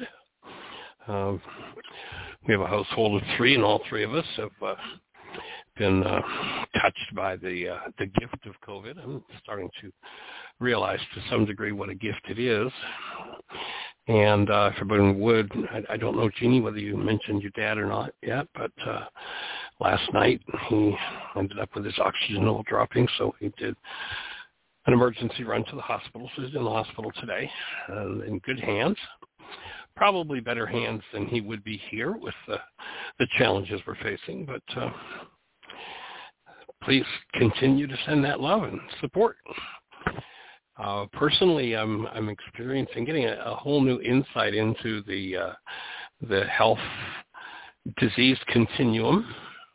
We have a household of 3, and all 3 of us have been touched by the gift of COVID. I'm starting to realize to some degree what a gift it is. And if everyone would, I don't know, Jeannie, whether you mentioned your dad or not yet, but last night he ended up with his oxygen level dropping, so he did an emergency run to the hospital. So he's in the hospital today, in good hands. Probably better hands than he would be here with the challenges we're facing, but please continue to send that love and support. Personally, I'm getting a whole new insight into the health disease continuum,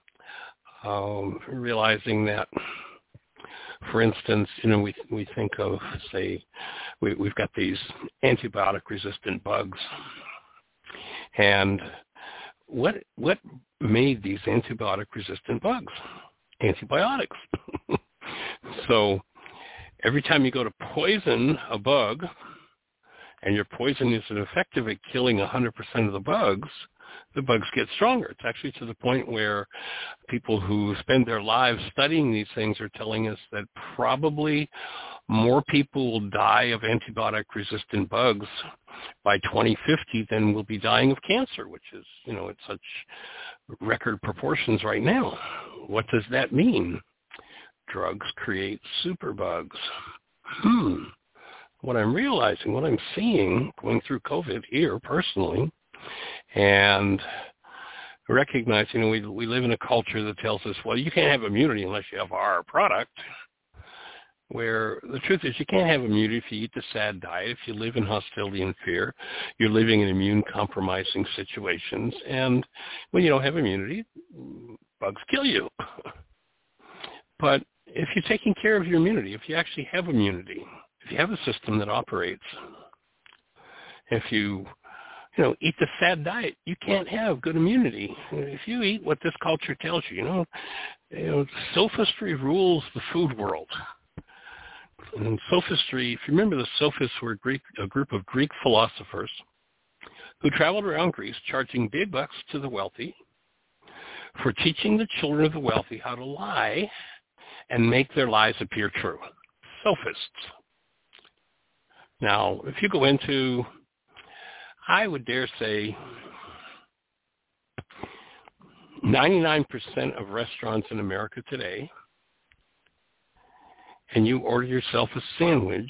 realizing that, for instance, we think of, say, we've got these antibiotic-resistant bugs, and what made these antibiotic-resistant bugs? Antibiotics. So every time you go to poison a bug, and your poison isn't effective at killing 100% of the bugs get stronger. It's actually to the point where people who spend their lives studying these things are telling us that probably more people will die of antibiotic-resistant bugs by 2050 than will be dying of cancer, which is, at such record proportions right now. What does that mean? Drugs create superbugs. What I'm realizing, what I'm seeing going through COVID here personally, and recognizing we live in a culture that tells us, well, you can't have immunity unless you have our product, where the truth is you can't have immunity if you eat the SAD diet, if you live in hostility and fear, you're living in immune-compromising situations, and when you don't have immunity, bugs kill you. But if you're taking care of your immunity, if you actually have immunity, if you have a system that operates, if you eat the SAD diet, you can't have good immunity. If you eat what this culture tells you, sophistry rules the food world. And sophistry, if you remember, the sophists were a group of Greek philosophers who traveled around Greece charging big bucks to the wealthy for teaching the children of the wealthy how to lie and make their lies appear true. Sophists. Now, if you go into, I would dare say, 99% of restaurants in America today, and you order yourself a sandwich,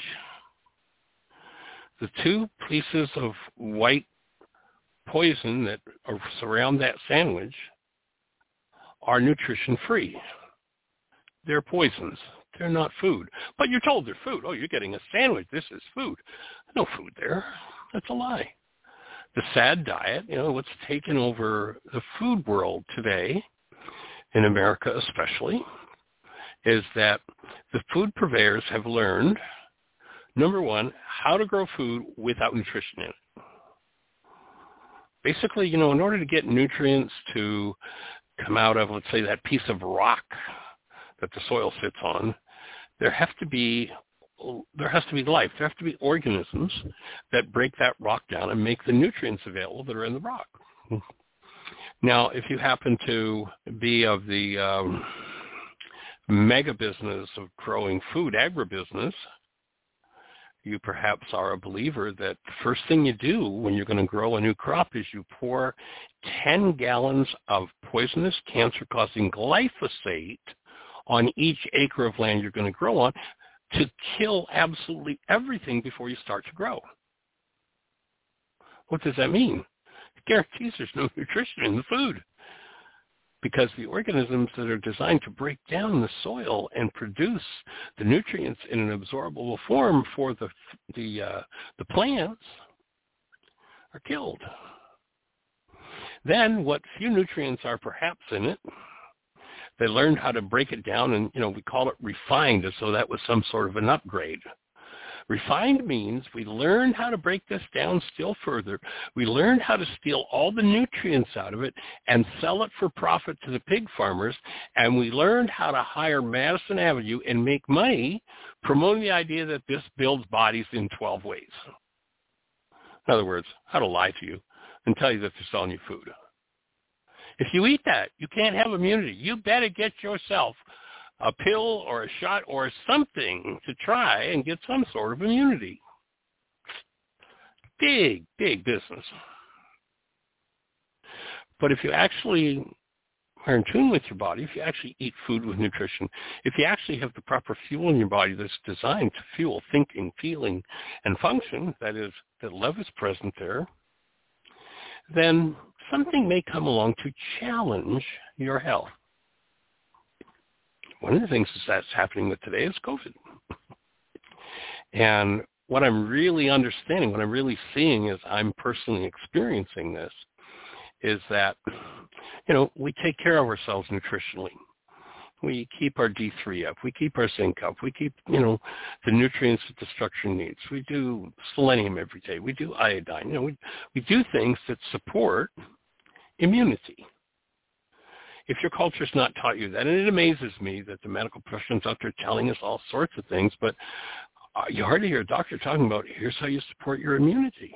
the 2 pieces of white poison that surround that sandwich are nutrition-free. They're poisons. They're not food. But you're told they're food. Oh, you're getting a sandwich. This is food. No food there. That's a lie. The SAD diet, what's taken over the food world today, in America especially, is that the food purveyors have learned, number one, how to grow food without nutrition in it. Basically, in order to get nutrients to come out of, let's say, that piece of rock that the soil sits on, there has to be life. There have to be organisms that break that rock down and make the nutrients available that are in the rock. Now, if you happen to be of the mega business of growing food, agribusiness, you perhaps are a believer that the first thing you do when you're going to grow a new crop is you pour 10 gallons of poisonous, cancer-causing glyphosate on each acre of land you're going to grow on to kill absolutely everything before you start to grow. What does that mean? It guarantees there's no nutrition in the food, because the organisms that are designed to break down the soil and produce the nutrients in an absorbable form for the plants are killed. Then what few nutrients are perhaps in it, they learned how to break it down, and we call it refined, as though that was some sort of an upgrade. Refined means we learned how to break this down still further. We learned how to steal all the nutrients out of it and sell it for profit to the pig farmers, and we learned how to hire Madison Avenue and make money promoting the idea that this builds bodies in 12 ways. In other words, how to lie to you and tell you that they're selling you food. If you eat that, you can't have immunity. You better get yourself a pill or a shot or something to try and get some sort of immunity. Big, big business. But if you actually are in tune with your body, if you actually eat food with nutrition, if you actually have the proper fuel in your body that's designed to fuel thinking, feeling, and function, that is, that love is present there, then something may come along to challenge your health. One of the things that's happening with today is COVID. And what I'm really understanding, what I'm really seeing as I'm personally experiencing this, is that, we take care of ourselves nutritionally. We keep our D3 up. We keep our zinc up. We keep, the nutrients that the structure needs. We do selenium every day. We do iodine. We do things that support immunity. If your culture's not taught you that, and it amazes me that the medical profession's out there telling us all sorts of things, but you hardly hear a doctor talking about, here's how you support your immunity.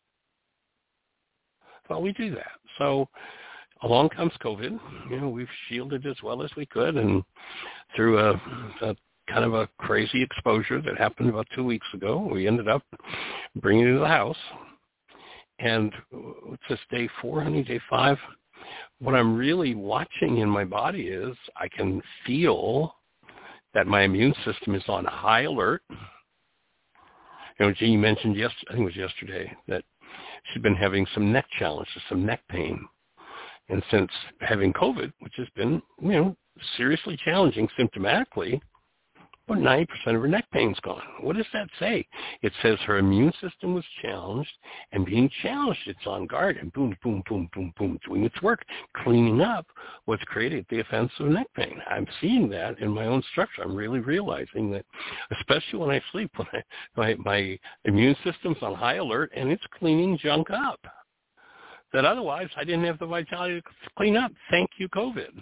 Well, we do that. So along comes COVID. We've shielded as well as we could, and through a kind of a crazy exposure that happened about 2 weeks ago, we ended up bringing it to the house. And what's this, day 4, honey, day 5? What I'm really watching in my body is I can feel that my immune system is on high alert. Jeannie mentioned I think it was yesterday, that she'd been having some neck challenges, some neck pain. And since having COVID, which has been, seriously challenging symptomatically, about 90% of her neck pain's gone. What does that say? It says her immune system was challenged, and being challenged, it's on guard, and boom, boom, boom, boom, boom, doing its work, cleaning up what's created the offense of neck pain. I'm seeing that in my own structure. I'm really realizing that, especially when I sleep, when my immune system's on high alert, and it's cleaning junk up that otherwise I didn't have the vitality to clean up. Thank you, COVID.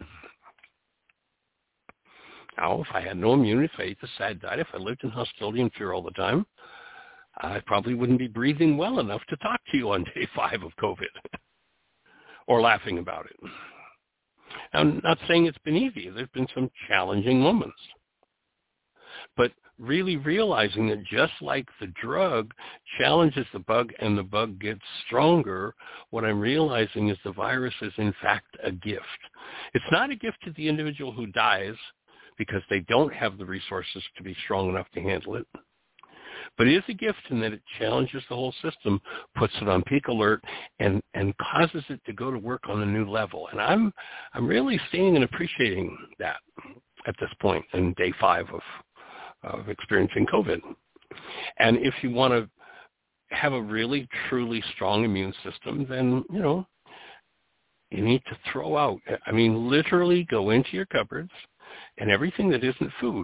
Now, if I had no immunity, if I ate the sad diet, if I lived in hostility and fear all the time, I probably wouldn't be breathing well enough to talk to you on day 5 of COVID or laughing about it. I'm not saying it's been easy. There's been some challenging moments. But really realizing that just like the drug challenges the bug and the bug gets stronger, what I'm realizing is the virus is in fact a gift. It's not a gift to the individual who dies because they don't have the resources to be strong enough to handle it. But it is a gift in that it challenges the whole system, puts it on peak alert, and causes it to go to work on a new level. And I'm really seeing and appreciating that at this point in day 5 of experiencing COVID. And if you want to have a really, truly strong immune system, then, you need to throw out, literally go into your cupboards and everything that isn't food,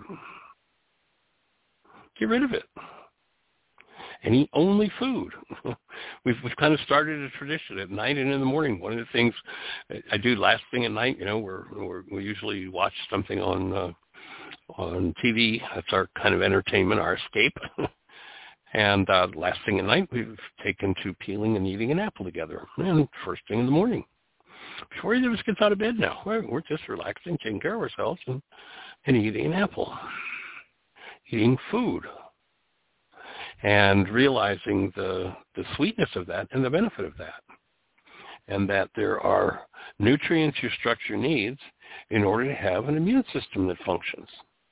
get rid of it. And eat only food. We've kind of started a tradition at night and in the morning. One of the things I do last thing at night, we usually watch something on TV. That's our kind of entertainment, our escape. And last thing at night, we've taken to peeling and eating an apple together. And first thing in the morning, before either of us gets out of bed now, we're just relaxing, taking care of ourselves, and eating an apple, eating food, and realizing the sweetness of that and the benefit of that, and that there are nutrients your structure needs in order to have an immune system that functions.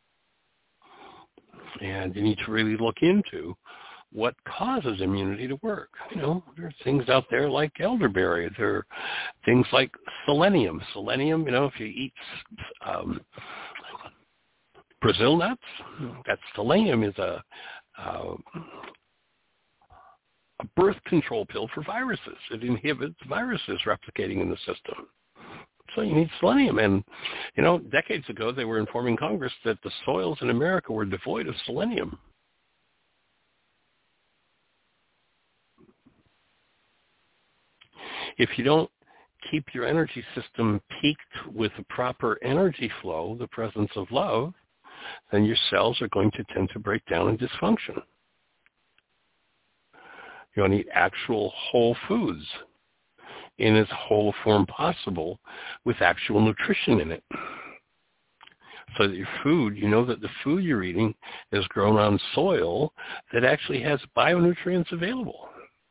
And you need to really look into what causes immunity to work. There are things out there like elderberry. There are things like selenium. Selenium, if you eat Brazil nuts, that selenium is a birth control pill for viruses. It inhibits viruses replicating in the system. So you need selenium. And, decades ago they were informing Congress that the soils in America were devoid of selenium. If you don't keep your energy system peaked with the proper energy flow, the presence of love, then your cells are going to tend to break down and dysfunction. You want to eat actual whole foods in as whole form possible with actual nutrition in it. So that your food, you know that the food you're eating is grown on soil that actually has bionutrients available.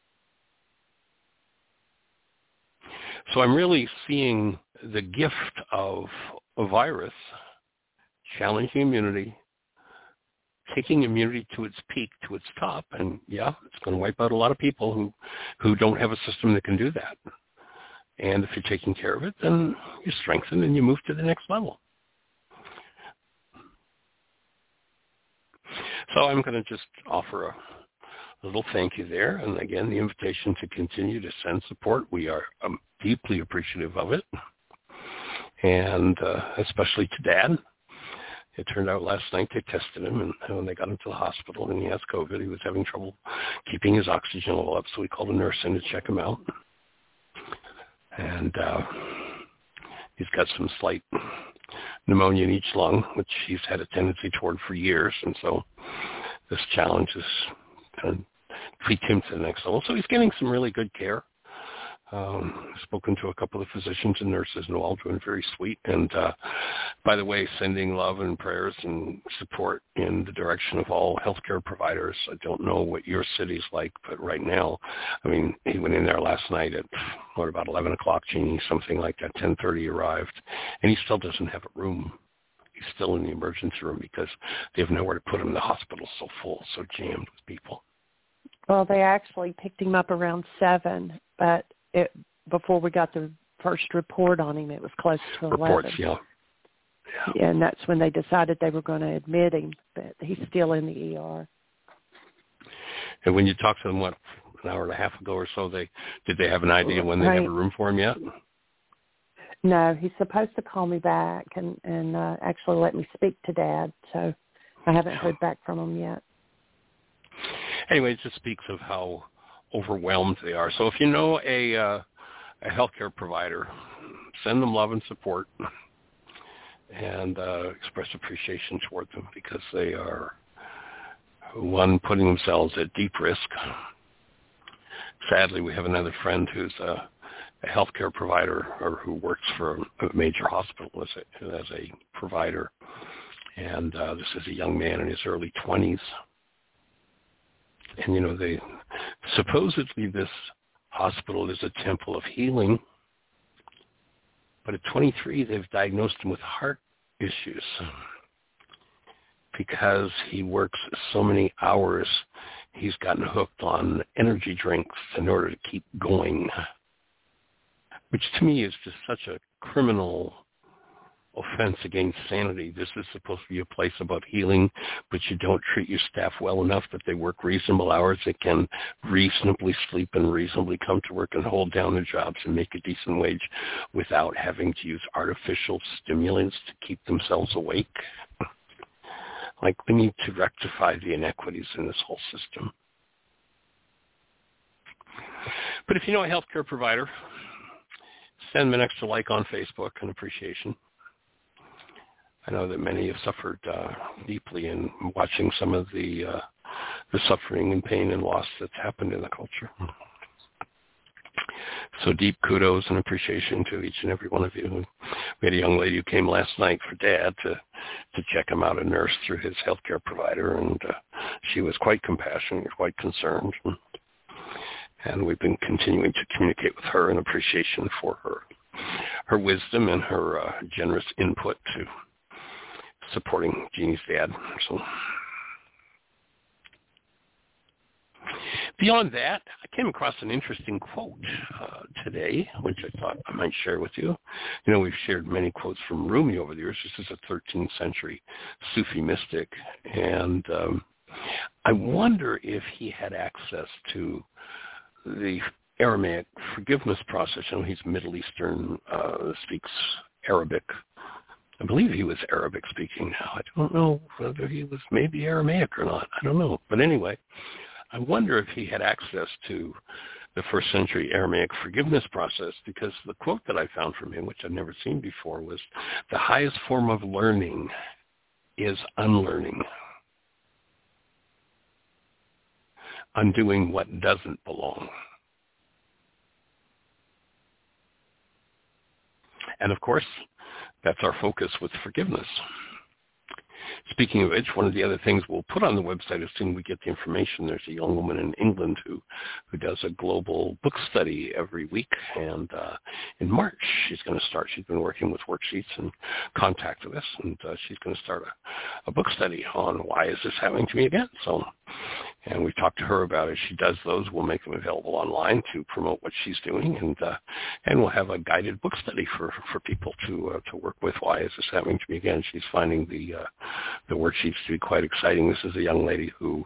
So I'm really seeing the gift of a virus challenging immunity, taking immunity to its peak, to its top, and yeah, it's going to wipe out a lot of people who don't have a system that can do that. And if you're taking care of it, then you strengthen and you move to the next level. So I'm going to just offer a little thank you there. And again, the invitation to continue to send support. We are deeply appreciative of it. And especially to Dad. It turned out last night they tested him, and when they got him to the hospital and he has COVID, he was having trouble keeping his oxygen level up, so we called a nurse in to check him out. And he's got some slight pneumonia in each lung, which he's had a tendency toward for years, and so this challenge is kind of tweaked him to the next level. So he's getting some really good care. Spoken to a couple of physicians and nurses, and all doing very sweet. And by the way, sending love and prayers and support in the direction of all healthcare providers. I don't know what your city's like, but right now, I mean, he went in there last night at, about 11 o'clock, Jeannie, something like that, 10:30 arrived, and he still doesn't have a room. He's still in the emergency room because they have nowhere to put him. The hospital's so full, so jammed with people. Well, they actually picked him up around 7, but before we got the first report on him, it was close to 11. Reports, yeah. And that's when they decided they were going to admit him, but he's still in the ER. And when you talked to them, an hour and a half ago or so, did they have an idea when they have a room for him yet? No, he's supposed to call me back and actually let me speak to Dad, so I haven't heard back from him yet. Anyway, it just speaks of how overwhelmed they are. So if you know a healthcare provider, send them love and support and express appreciation toward them, because they are, one, putting themselves at deep risk. Sadly, we have another friend who's a healthcare provider, or who works for a major hospital as a provider. And this is a young man in his early 20s. And, supposedly this hospital is a temple of healing, but at 23, they've diagnosed him with heart issues because he works so many hours. He's gotten hooked on energy drinks in order to keep going, which to me is just such a criminal offense against sanity. This is supposed to be a place about healing, but you don't treat your staff well enough that they work reasonable hours, that can reasonably sleep and reasonably come to work and hold down their jobs and make a decent wage without having to use artificial stimulants to keep themselves awake. Like, we need to rectify the inequities in this whole system. But if you know a healthcare provider, send them an extra like on Facebook and appreciation. I know that many have suffered deeply in watching some of the suffering and pain and loss that's happened in the culture. So deep kudos and appreciation to each and every one of you. We had a young lady who came last night for Dad to check him out, a nurse through his healthcare provider, and she was quite compassionate, quite concerned. And we've been continuing to communicate with her in appreciation for her wisdom and her generous input to supporting Jeannie's dad. So beyond that, I came across an interesting quote today, which I thought I might share with you. We've shared many quotes from Rumi over the years. This is a 13th century Sufi mystic, and I wonder if he had access to the Aramaic forgiveness process. He's Middle Eastern, speaks Arabic. I believe he was Arabic speaking now. I don't know whether he was maybe Aramaic or not. I don't know. But anyway, I wonder if he had access to the first century Aramaic forgiveness process, because the quote that I found from him, which I've never seen before, was, "The highest form of learning is unlearning, undoing what doesn't belong." And of course, that's our focus with forgiveness. Speaking of which, one of the other things we'll put on the website as soon as we get the information, there's a young woman in England who does a global book study every week. And in March, she's going to start. She's been working with worksheets and contact with us, and she's going to start a book study on why is this happening to me again. And we've talked to her about it. She does those. We'll make them available online to promote what she's doing, and we'll have a guided book study for people to work with. Why is this happening to me again? She's finding the worksheets to be quite exciting. This is a young lady who,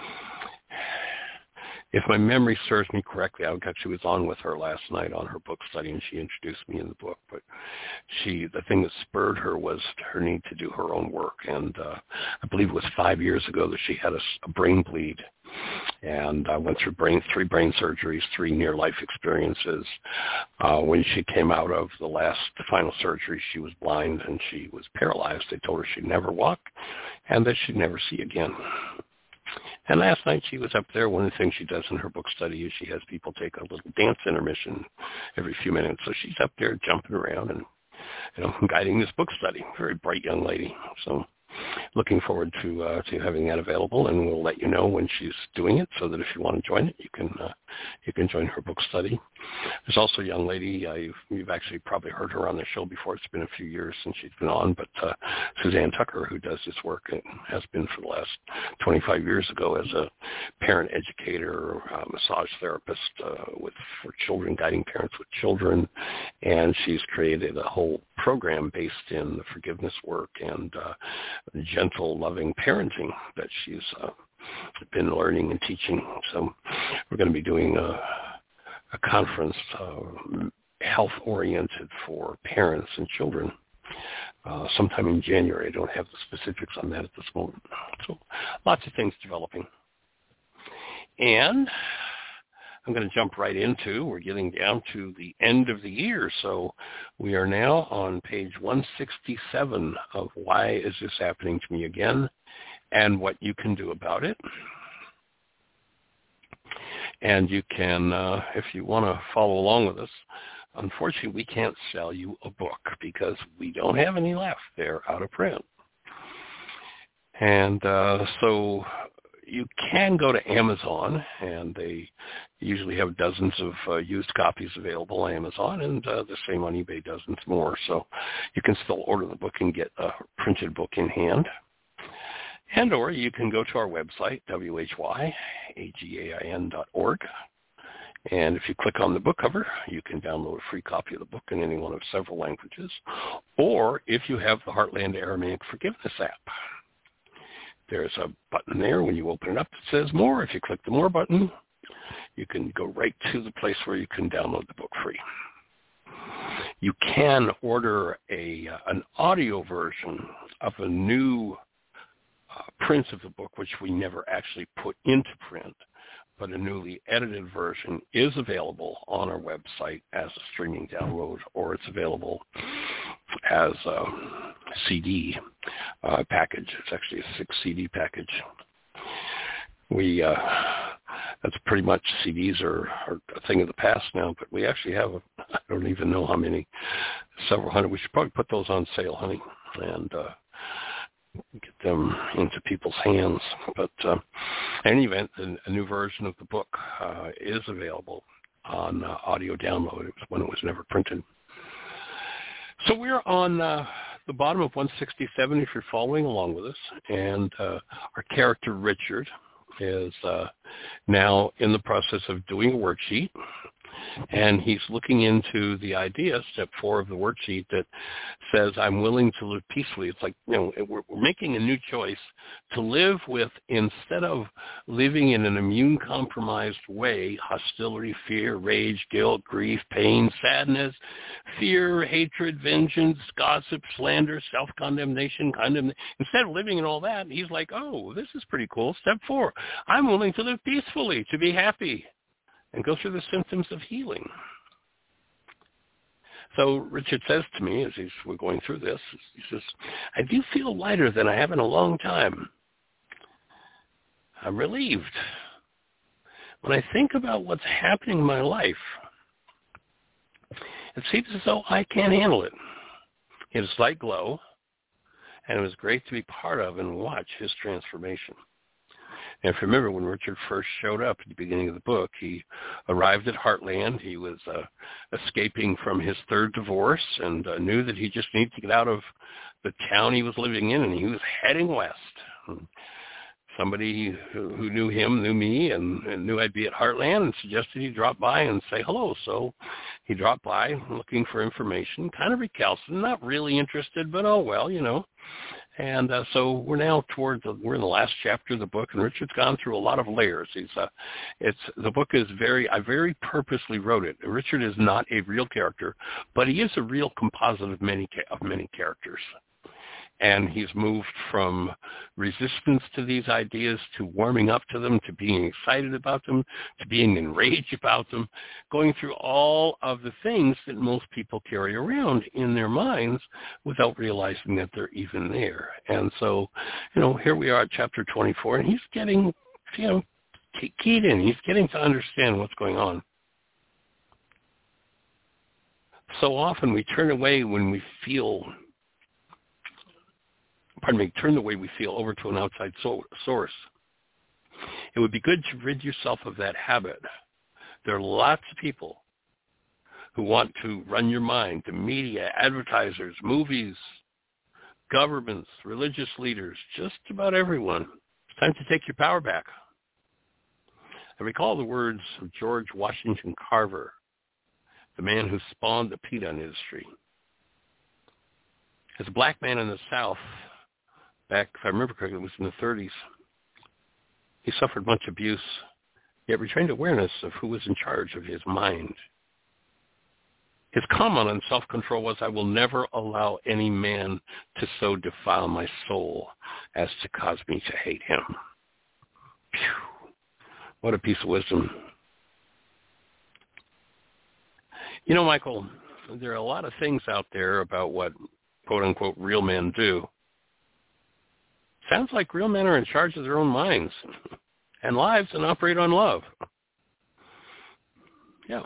if my memory serves me correctly, I actually was on with her last night on her book study, and she introduced me in the book. But the thing that spurred her was her need to do her own work. And I believe it was 5 years ago that she had a brain bleed, and went through 3 brain surgeries, 3 near-life experiences. When she came out of the final surgery, she was blind and she was paralyzed. They told her she'd never walk and that she'd never see again. And last night she was up there. One of the things she does in her book study is she has people take a little dance intermission every few minutes. So she's up there jumping around and, guiding this book study. Very bright young lady. So looking forward to having that available, and we'll let you know when she's doing it, so that if you want to join it, you can join her book study. There's also a young lady, you've actually probably heard her on the show before. It's been a few years since she's been on, but Suzanne Tucker, who does this work and has been for the last 25 years ago as a parent educator, massage therapist for children, guiding parents with children, and she's created a whole program based in the forgiveness work and gentle, loving parenting that she's been learning and teaching. So we're going to be doing a conference health-oriented for parents and children sometime in January. I don't have the specifics on that at this moment. So lots of things developing. And I'm going to jump right we're getting down to the end of the year. So we are now on page 167 of Why Is This Happening to Me Again? And What You Can Do About It. And you can, if you want to follow along with us, unfortunately we can't sell you a book because we don't have any left. They're out of print. And so you can go to Amazon, and they usually have dozens of used copies available on Amazon, and the same on eBay, dozens more. So you can still order the book and get a printed book in hand. And or you can go to our website, whyagain.org. And if you click on the book cover, you can download a free copy of the book in any one of several languages. Or if you have the Heartland Aramaic Forgiveness app, there's a button there. When you open it up, it says More. If you click the More button, you can go right to the place where you can download the book free. You can order an audio version of a new print of the book, which we never actually put into print, but a newly edited version is available on our website as a streaming download, or it's available as a CD package. It's actually a 6 CD package. That's pretty much, CDs are a thing of the past now, but we actually have, I don't even know how many, several hundred. We should probably put those on sale, honey, and get them into people's hands. But in any event, a new version of the book is available on audio download. It was when it was never printed. So we're on the bottom of 167 if you're following along with us, and our character Richard is now in the process of doing a worksheet, and he's looking into the idea, step 4 of the worksheet, that says, I'm willing to live peacefully. It's like, we're making a new choice to live with, instead of living in an immune-compromised way, hostility, fear, rage, guilt, grief, pain, sadness, fear, hatred, vengeance, gossip, slander, self-condemnation, Instead of living in all that, he's like, oh, this is pretty cool. Step 4, I'm willing to live peacefully, to be happy. and go through the symptoms of healing. So Richard says to me as we're going through this, he says, I do feel lighter than I have in a long time. I'm relieved. When I think about what's happening in my life, it seems as though I can't handle it. He had a slight glow, and it was great to be part of and watch his transformation. And if you remember, when Richard first showed up at the beginning of the book, he arrived at Heartland. He was escaping from his third divorce and knew that he just needed to get out of the town he was living in, and he was heading west. Somebody who knew him knew me and knew I'd be at Heartland and suggested he drop by and say hello. So he dropped by looking for information, kind of recalcitrant, not really interested, but oh well, you know. And so we're now we're in the last chapter of the book, and Richard's gone through a lot of layers. The book is I very purposely wrote it. Richard is not a real character, but he is a real composite of many characters. And he's moved from resistance to these ideas to warming up to them, to being excited about them, to being enraged about them, going through all of the things that most people carry around in their minds without realizing that they're even there. And so, here we are at chapter 24, and he's getting, keyed in. He's getting to understand what's going on. So often we turn away when we feel... turn the way we feel over to an outside source. It would be good to rid yourself of that habit. There are lots of people who want to run your mind, the media, advertisers, movies, governments, religious leaders, just about everyone. It's time to take your power back. I recall the words of George Washington Carver, the man who spawned the peanut industry. As a black man in the South, back, if I remember correctly, it was in the 30s. He suffered much abuse, yet retained awareness of who was in charge of his mind. His comment on self-control was, I will never allow any man to so defile my soul as to cause me to hate him. Phew. What a piece of wisdom. Michael, there are a lot of things out there about what quote-unquote real men do. Sounds like real men are in charge of their own minds and lives and operate on love. Yeah.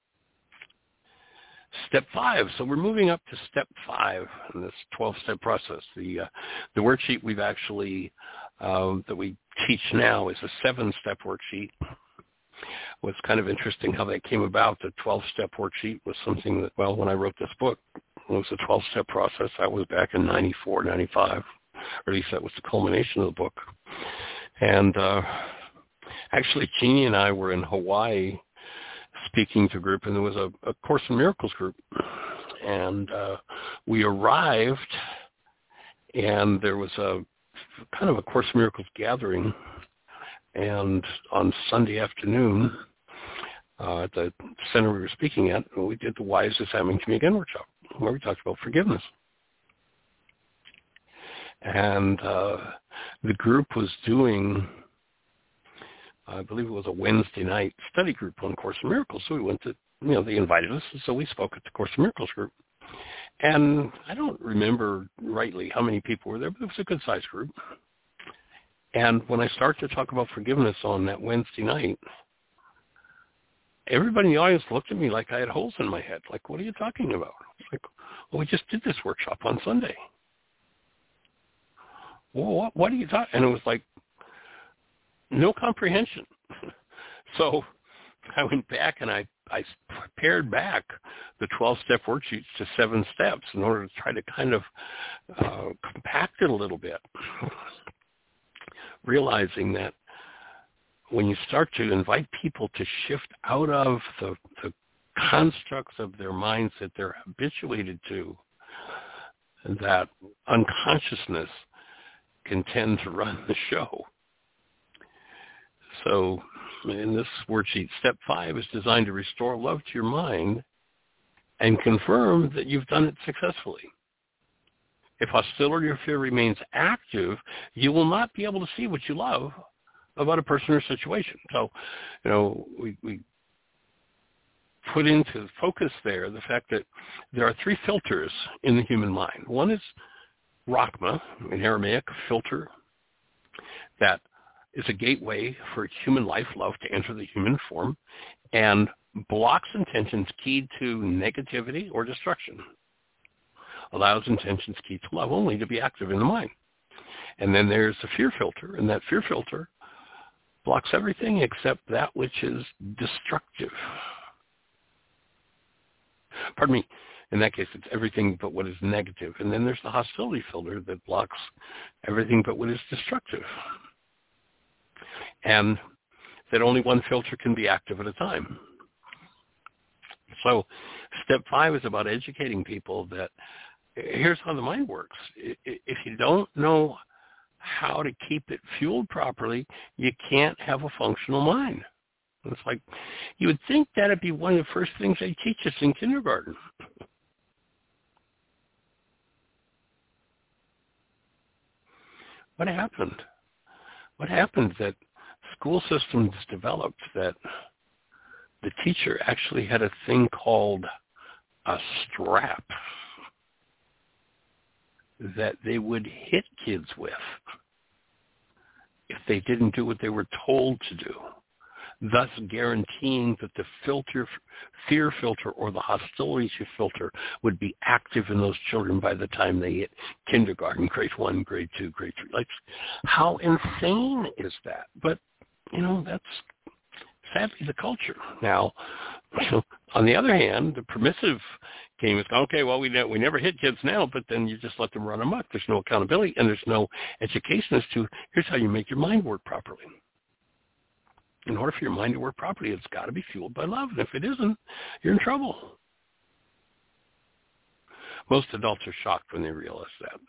Step 5. So we're moving up to step 5 in this 12-step process. The worksheet we've actually, that we teach now is a 7-step worksheet. What's kind of interesting how that came about, the 12-step worksheet was something that, when I wrote this book, it was a 12-step process. That was back in 94, 95. Or at least that was the culmination of the book. And actually, Jeannie and I were in Hawaii speaking to a group, and there was a Course in Miracles group. And we arrived, and there was a kind of a Course in Miracles gathering. And on Sunday afternoon, at the center we were speaking at, we did the Why Is This Happening to Me Again workshop, where we talked about forgiveness. And the group was doing, I believe it was a Wednesday night study group on Course in Miracles. So we went to, they invited us, and so we spoke at the Course in Miracles group. And I don't remember rightly how many people were there, but it was a good-sized group. And when I started to talk about forgiveness on that Wednesday night, everybody in the audience looked at me like I had holes in my head. Like, what are you talking about? It's like, well, we just did this workshop on Sunday. Well, what are you talking? And it was like, no comprehension. So I went back and I pared back the 12-step worksheets to 7 steps in order to try to kind of compact it a little bit, realizing that when you start to invite people to shift out of the constructs of their minds that they're habituated to, that unconsciousness can tend to run the show. So in this worksheet, step 5 is designed to restore love to your mind and confirm that you've done it successfully. If hostility or fear remains active, you will not be able to see what you love about a person or situation. So, we put into focus there the fact that there are three filters in the human mind. One is Rachma, in Aramaic, filter, that is a gateway for human life, love, to enter the human form, and blocks intentions keyed to negativity or destruction, allows intentions keyed to love only to be active in the mind. And then there's the fear filter, and that fear filter blocks everything except that which is destructive. Pardon me. In that case, it's everything but what is negative. And then there's the hostility filter that blocks everything but what is destructive. And that only one filter can be active at a time. So step 5 is about educating people that here's how the mind works. If you don't know how to keep it fueled properly, you can't have a functional mind. It's like, you would think that would be one of the first things they teach us in kindergarten. What happened? What happened that school systems developed that the teacher actually had a thing called a strap that they would hit kids with if they didn't do what they were told to do, thus guaranteeing that the fear filter or the hostility filter would be active in those children by the time they hit kindergarten, grade 1, grade 2, grade 3. Like, how insane is that? But, that's sadly the culture. Now, on the other hand, the permissive game is, okay, well, we never hit kids now, but then you just let them run amok. There's no accountability, and there's no education as to, here's how you make your mind work properly. In order for your mind to work properly, it's got to be fueled by love. And if it isn't, you're in trouble. Most adults are shocked when they realize that.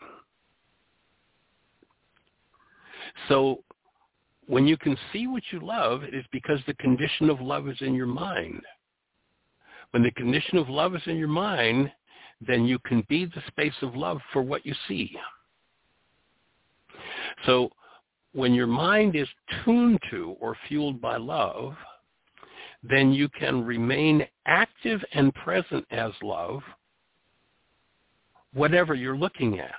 So when you can see what you love, it is because the condition of love is in your mind. When the condition of love is in your mind, then you can be the space of love for what you see. So when your mind is tuned to or fueled by love, then you can remain active and present as love, whatever you're looking at.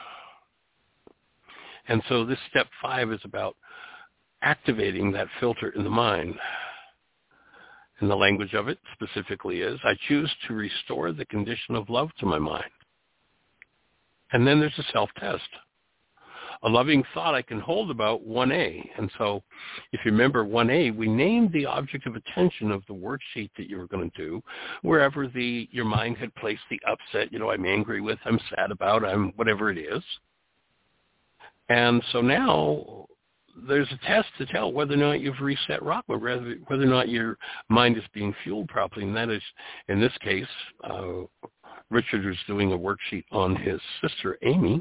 And so this step 5 is about activating that filter in the mind. And the language of it specifically is, I choose to restore the condition of love to my mind. And then there's a self-test. A loving thought I can hold about 1A. And so if you remember 1A, we named the object of attention of the worksheet that you were going to do, wherever your mind had placed the upset, I'm angry with, I'm sad about, I'm whatever it is. And so now there's a test to tell whether or not you've reset Rachma, whether or not your mind is being fueled properly. And that is, in this case, Richard was doing a worksheet on his sister, Amy.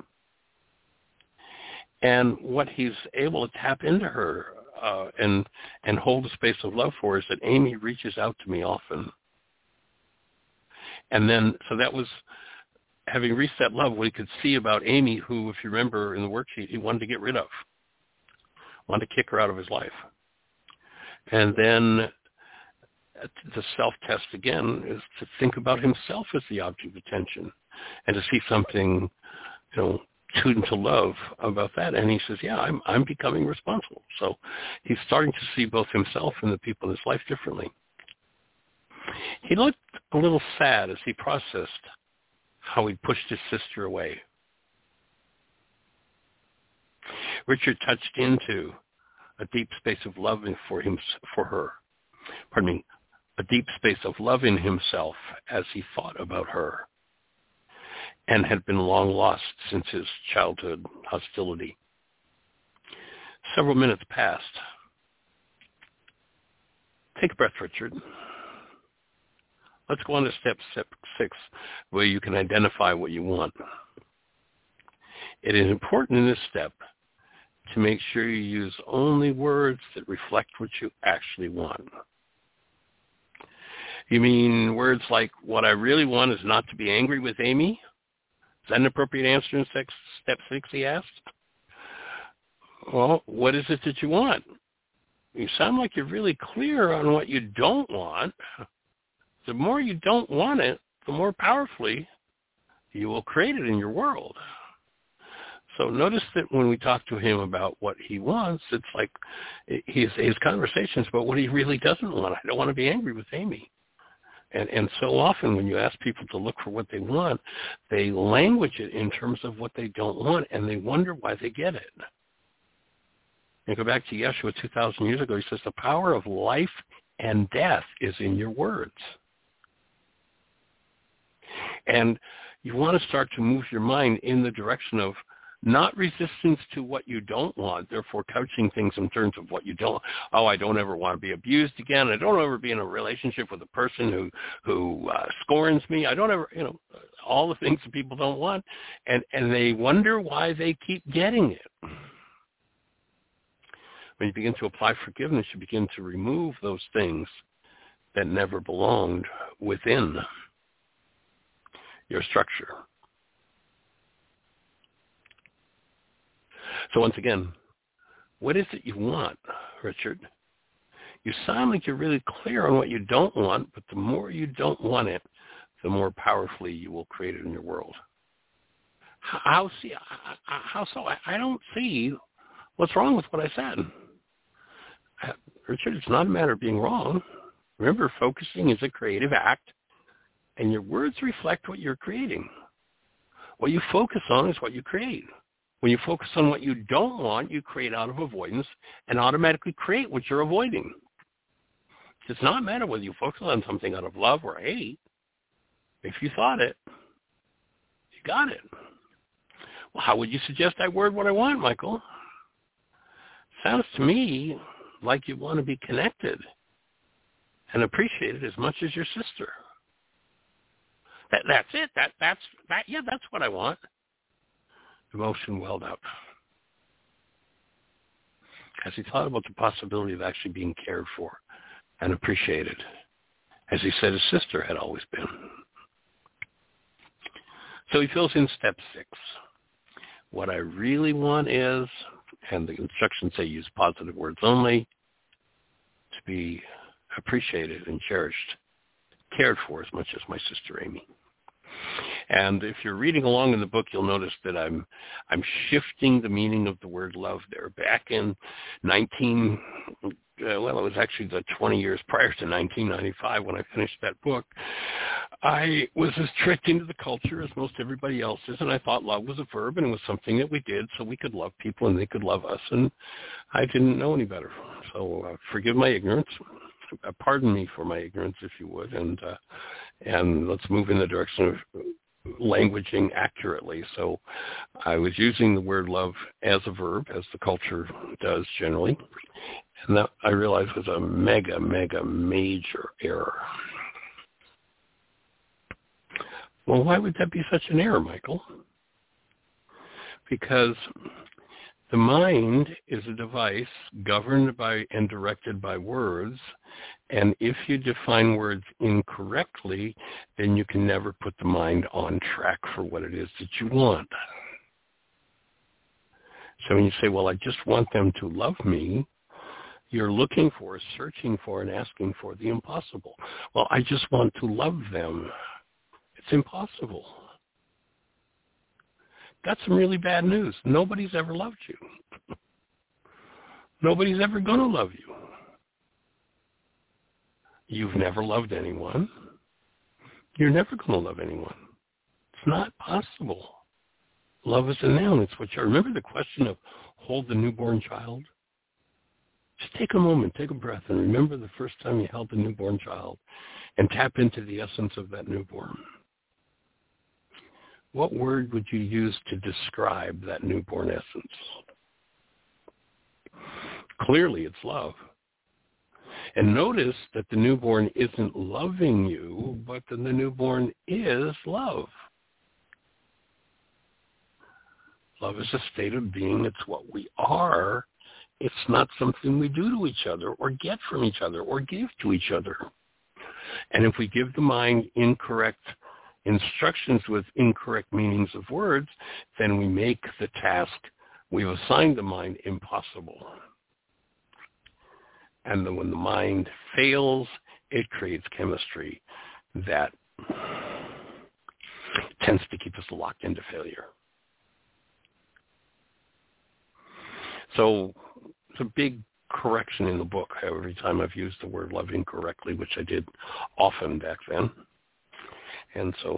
And what he's able to tap into her and hold a space of love for is that Amy reaches out to me often. And then, so that was having reset love, what he could see about Amy, who, if you remember in the worksheet, he wanted to get rid of, wanted to kick her out of his life. And then the self-test again is to think about himself as the object of attention and to see something, tuned to love about that. And he says, yeah, I'm becoming responsible. So he's starting to see both himself and the people in his life differently. He looked a little sad as he processed how he'd pushed his sister away. Richard touched into a deep space of love for her. Pardon me, a deep space of love in himself as he thought about her, and had been long lost since his childhood hostility. Several minutes passed. Take a breath, Richard. Let's go on to step 6, where you can identify what you want. It is important in this step to make sure you use only words that reflect what you actually want. You mean words like, what I really want is not to be angry with Amy? Is that an appropriate answer in step 6, he asked? Well, what is it that you want? You sound like you're really clear on what you don't want. the more you don't want it, the more powerfully you will create it in your world. So notice that when we talk to him about what he wants, it's like his conversations about what he really doesn't want. I don't want to be angry with Amy. And so often when you ask people to look for what they want, they language it in terms of what they don't want, and they wonder why they get it. And go back to Yeshua 2,000 years ago. He says, the power of life and death is in your words. And you want to start to move your mind in the direction of not resistance to what you don't want, therefore couching things in terms of what you don't. Oh, I don't ever want to be abused again. I don't ever be in a relationship with a person who scorns me. I don't ever, all the things that people don't want. And they wonder why they keep getting it. When you begin to apply forgiveness, you begin to remove those things that never belonged within your structure. So once again, what is it you want, Richard? You sound like you're really clear on what you don't want, but the more you don't want it, the more powerfully you will create it in your world. How so? I don't see what's wrong with what I said. Richard, it's not a matter of being wrong. Remember, focusing is a creative act, and your words reflect what you're creating. What you focus on is what you create. When you focus on what you don't want, you create out of avoidance and automatically create what you're avoiding. It does not matter whether you focus on something out of love or hate. If you thought it, you got it. Well, how would you suggest I word what I want, Michael? Sounds to me like you want to be connected and appreciated as much as your sister. That's it. That's what I want. Emotion welled up as he thought about the possibility of actually being cared for and appreciated, as he said his sister had always been. So he fills in step 6. What I really want is, and the instructions say use positive words only, to be appreciated and cherished, cared for as much as my sister Amy. And if you're reading along in the book, you'll notice that I'm shifting the meaning of the word love there. Back in it was actually the 20 years prior to 1995 when I finished that book, I was as tricked into the culture as most everybody else is, and I thought love was a verb, and it was something that we did so we could love people and they could love us, and I didn't know any better. So forgive my ignorance. Pardon me for my ignorance, if you would, and let's move in the direction of languaging accurately. So I was using the word love as a verb, as the culture does generally, and that I realized was a mega major error. Well, why would that be such an error, Michael? Because the mind is a device governed by and directed by words, and if you define words incorrectly, then you can never put the mind on track for what it is that you want. So when you say, well, I just want them to love me, you're looking for, searching for, and asking for the impossible. Well, I just want to love them. It's impossible. Got some really bad news. Nobody's ever loved you. Nobody's ever going to love you. You've never loved anyone. You're never going to love anyone. It's not possible. Love is a noun. It's what you remember the question of hold the newborn child? Just take a moment, take a breath, and remember the first time you held the newborn child and tap into the essence of that newborn. What word would you use to describe that newborn essence? Clearly, it's love. And notice that the newborn isn't loving you, but that the newborn is love. Love is a state of being. It's what we are. It's not something we do to each other or get from each other or give to each other. And if we give the mind incorrect instructions with incorrect meanings of words, then we make the task we've assigned the mind impossible. And then when the mind fails, it creates chemistry. that tends to keep us locked into failure. So it's a big correction in the book every time I've used the word love incorrectly, which I did often back then. And so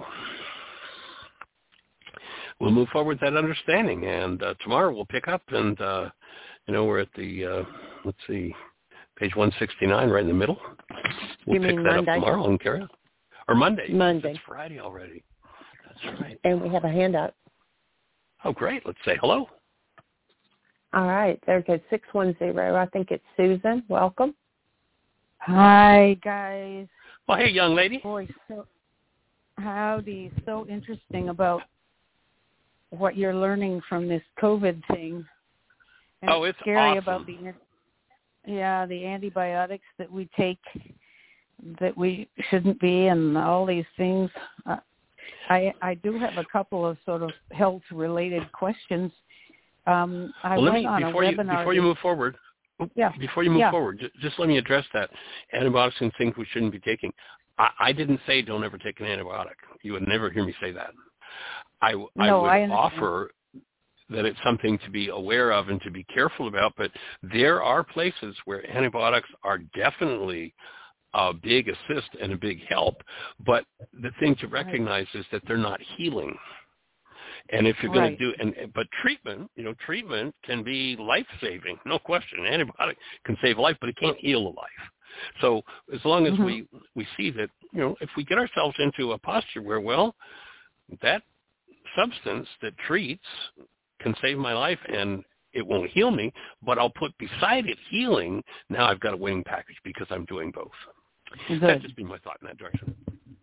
we'll move forward with that understanding. And tomorrow we'll pick up and, we're at the, let's see, page 169 right in the middle. We'll pick that up tomorrow and carry on. Or Monday. Monday. It's Friday already. That's right. And we have a handout. Oh, great. Let's say hello. All right. There goes 610. I think it's Susan. Welcome. Hi, guys. Well, hey, young lady. Boy, so howdy. So interesting about what you're learning from this COVID thing. And it's scary awesome. About the antibiotics that we take that we shouldn't be, and all these things. I do have a couple of sort of health-related questions. Before you move forward, just let me address that. Antibiotics and things we shouldn't be taking. I didn't say don't ever take an antibiotic. You would never hear me say that. I would offer that it's something to be aware of and to be careful about, but there are places where antibiotics are definitely a big assist and a big help, but the thing to recognize is that they're not healing. And if you're going to but treatment can be life-saving, no question. An antibiotic can save a life, but it can't heal a life. So as long as we see that, if we get ourselves into a posture where, that substance that treats can save my life and it won't heal me, but I'll put beside it healing, now I've got a winning package because I'm doing both. That'd just be my thought in that direction.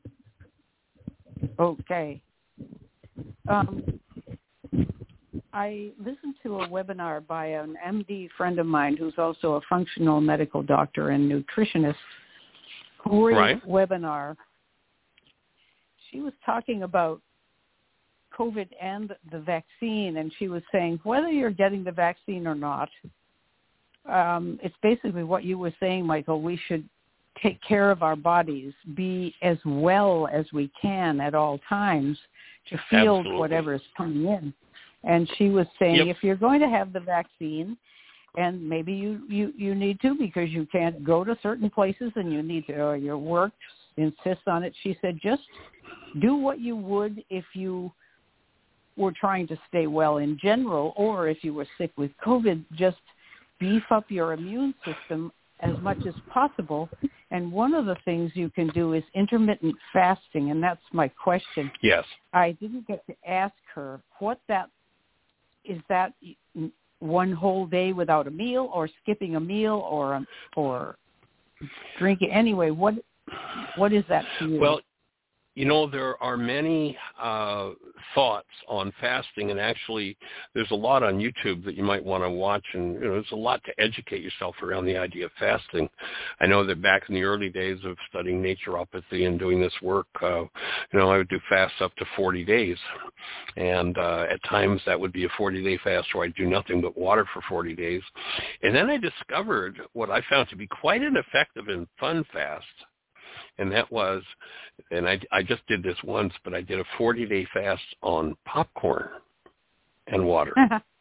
Okay. I listened to a webinar by an MD friend of mine who's also a functional medical doctor and nutritionist. Great webinar. She was talking about COVID and the vaccine, and she was saying whether you're getting the vaccine or not, it's basically what you were saying, Michael. We should take care of our bodies, be as well as we can at all times to field whatever is coming in. And she was saying if you're going to have the vaccine, and maybe you need to because you can't go to certain places and you need to, or your work insists on it, she said just do what you would if you were trying to stay well in general, or if you were sick with COVID, just beef up your immune system as much as possible. And one of the things you can do is intermittent fasting, and that's my question. Yes. I didn't get to ask her what that is. That one whole day without a meal, or skipping a meal, or drinking? Anyway, what is that to you? Well, there are many thoughts on fasting, and actually there's a lot on YouTube that you might want to watch, and there's a lot to educate yourself around the idea of fasting. I know that back in the early days of studying naturopathy and doing this work, I would do fasts up to 40 days, and at times that would be a 40-day fast where I'd do nothing but water for 40 days. And then I discovered what I found to be quite an effective and fun fast. And that was, and I just did this once, but I did a 40-day fast on popcorn and water.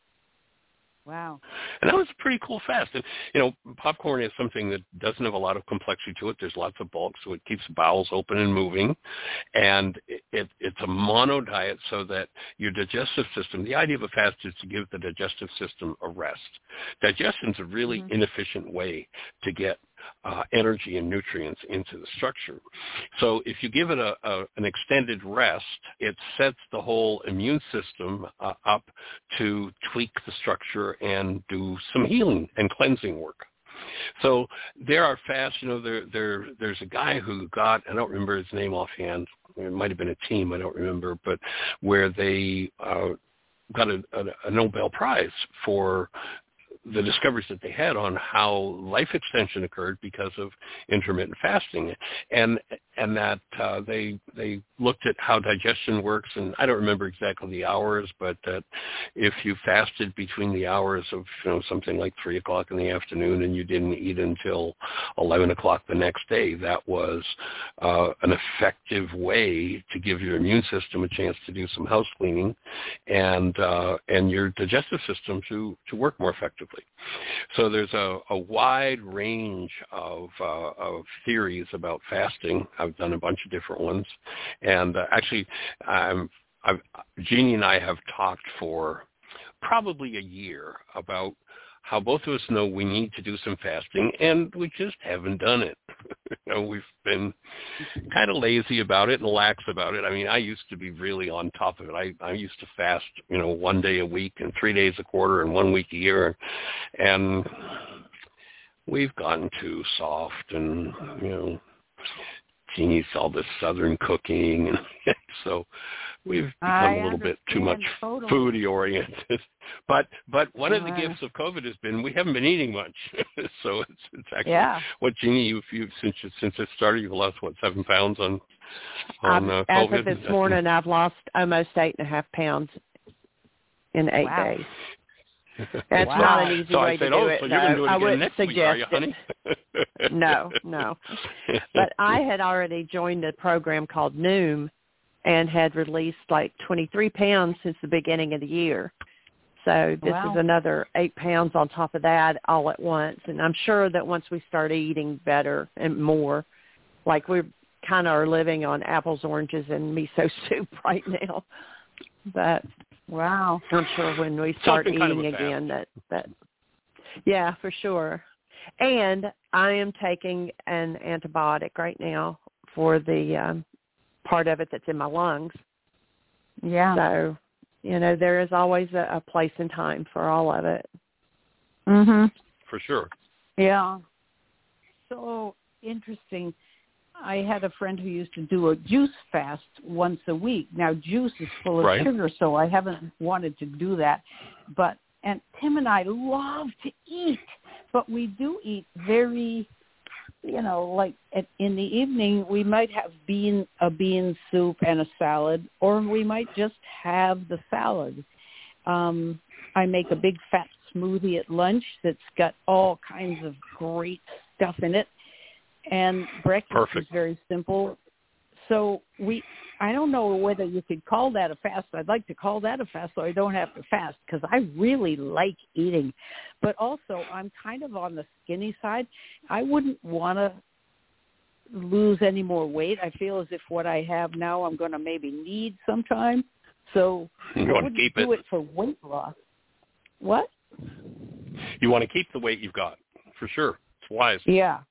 Wow. And that was a pretty cool fast. And, popcorn is something that doesn't have a lot of complexity to it. There's lots of bulk, so it keeps bowels open and moving. And it's a mono diet so that your digestive system, the idea of a fast is to give the digestive system a rest. Digestion is a really inefficient way to get energy and nutrients into the structure. So if you give it an extended rest, it sets the whole immune system up to tweak the structure and do some healing and cleansing work. So there are fasts, there's a guy who got, I don't remember his name offhand, it might have been a team, I don't remember, but where they got a Nobel Prize for the discoveries that they had on how life extension occurred because of intermittent fasting. And that they looked at how digestion works, and I don't remember exactly the hours, but that if you fasted between the hours of something like 3 o'clock in the afternoon and you didn't eat until 11 o'clock the next day, that was an effective way to give your immune system a chance to do some house cleaning and your digestive system to work more effectively. So there's a wide range of theories about fasting. I've done a bunch of different ones, and actually, Jeannie and I have talked for probably a year about how both of us know we need to do some fasting, and we just haven't done it. We've been kind of lazy about it and lax about it. I mean, I used to be really on top of it. I used to fast, 1 day a week and 3 days a quarter and 1 week a year, and we've gotten too soft, and Jeannie's all this Southern cooking, and so we've become a little bit too much foodie oriented. But one of the gifts of COVID has been we haven't been eating much. So it's actually what, Jeannie, since it started, you've lost 7 pounds on COVID. As of this morning, I've lost almost 8.5 pounds in 8 days. That's not an easy way to do it. So you're going to do it again next week, are you, honey? No. But I had already joined a program called Noom and had released like 23 pounds since the beginning of the year. So this is another 8 pounds on top of that all at once. And I'm sure that once we start eating better and more, like we kind of are living on apples, oranges, and miso soup right now. But I'm sure when we start eating again that yeah, for sure. And I am taking an antibiotic right now for the part of it that's in my lungs. Yeah. So, there is always a place and time for all of it. Mhm. For sure. Yeah. So interesting. I had a friend who used to do a juice fast once a week. Now, juice is full of sugar, so I haven't wanted to do that. And Tim and I love to eat, but we do eat very, like in the evening, we might have a bean soup and a salad, or we might just have the salad. I make a big fat smoothie at lunch that's got all kinds of great stuff in it. And breakfast is very simple. So I don't know whether you could call that a fast. I'd like to call that a fast so I don't have to fast, because I really like eating. But also, I'm kind of on the skinny side. I wouldn't want to lose any more weight. I feel as if what I have now I'm going to maybe need sometime. So I wouldn't do it for weight loss. What? You want to keep the weight you've got, for sure. It's wise. Yeah.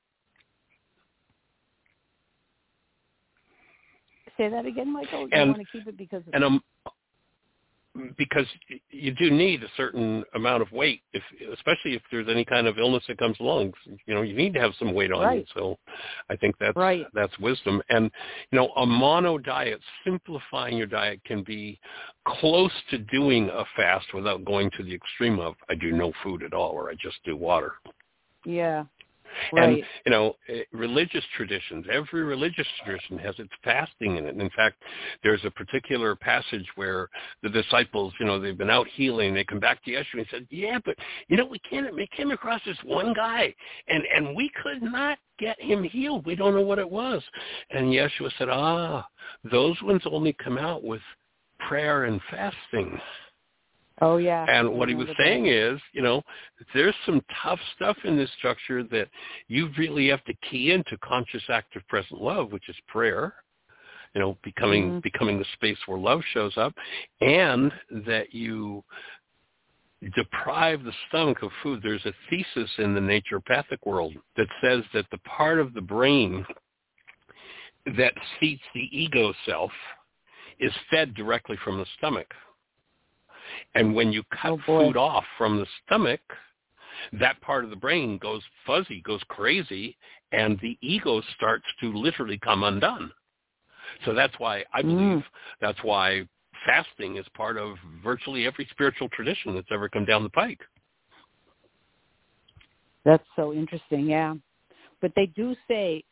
Say that again, Michael. You want to keep it because because you do need a certain amount of weight, especially if there's any kind of illness that comes along. You need to have some weight on you. So I think that's wisdom. And a mono diet, simplifying your diet, can be close to doing a fast without going to the extreme of I do no food at all, or I just do water. Yeah. Right. And, religious traditions, every religious tradition has its fasting in it. And in fact, there's a particular passage where the disciples, they've been out healing. They come back to Yeshua and said, but, we came across this one guy, and we could not get him healed. We don't know what it was. And Yeshua said, those ones only come out with prayer and fasting. Oh, yeah. And what he was saying is, there's some tough stuff in this structure that you really have to key into conscious, active, present love, which is prayer, becoming the space where love shows up, and that you deprive the stomach of food. There's a thesis in the naturopathic world that says that the part of the brain that seats the ego self is fed directly from the stomach. And when you cut food off from the stomach, that part of the brain goes fuzzy, goes crazy, and the ego starts to literally come undone. So that's why I believe that's why fasting is part of virtually every spiritual tradition that's ever come down the pike. That's so interesting, yeah. But they do say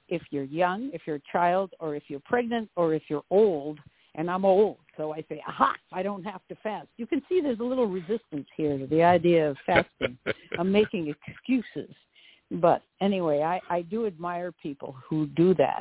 if you're young, if you're a child, or if you're pregnant, or if you're old. And I'm old, so I say, aha, I don't have to fast. You can see there's a little resistance here to the idea of fasting. I'm making excuses. But anyway, I do admire people who do that.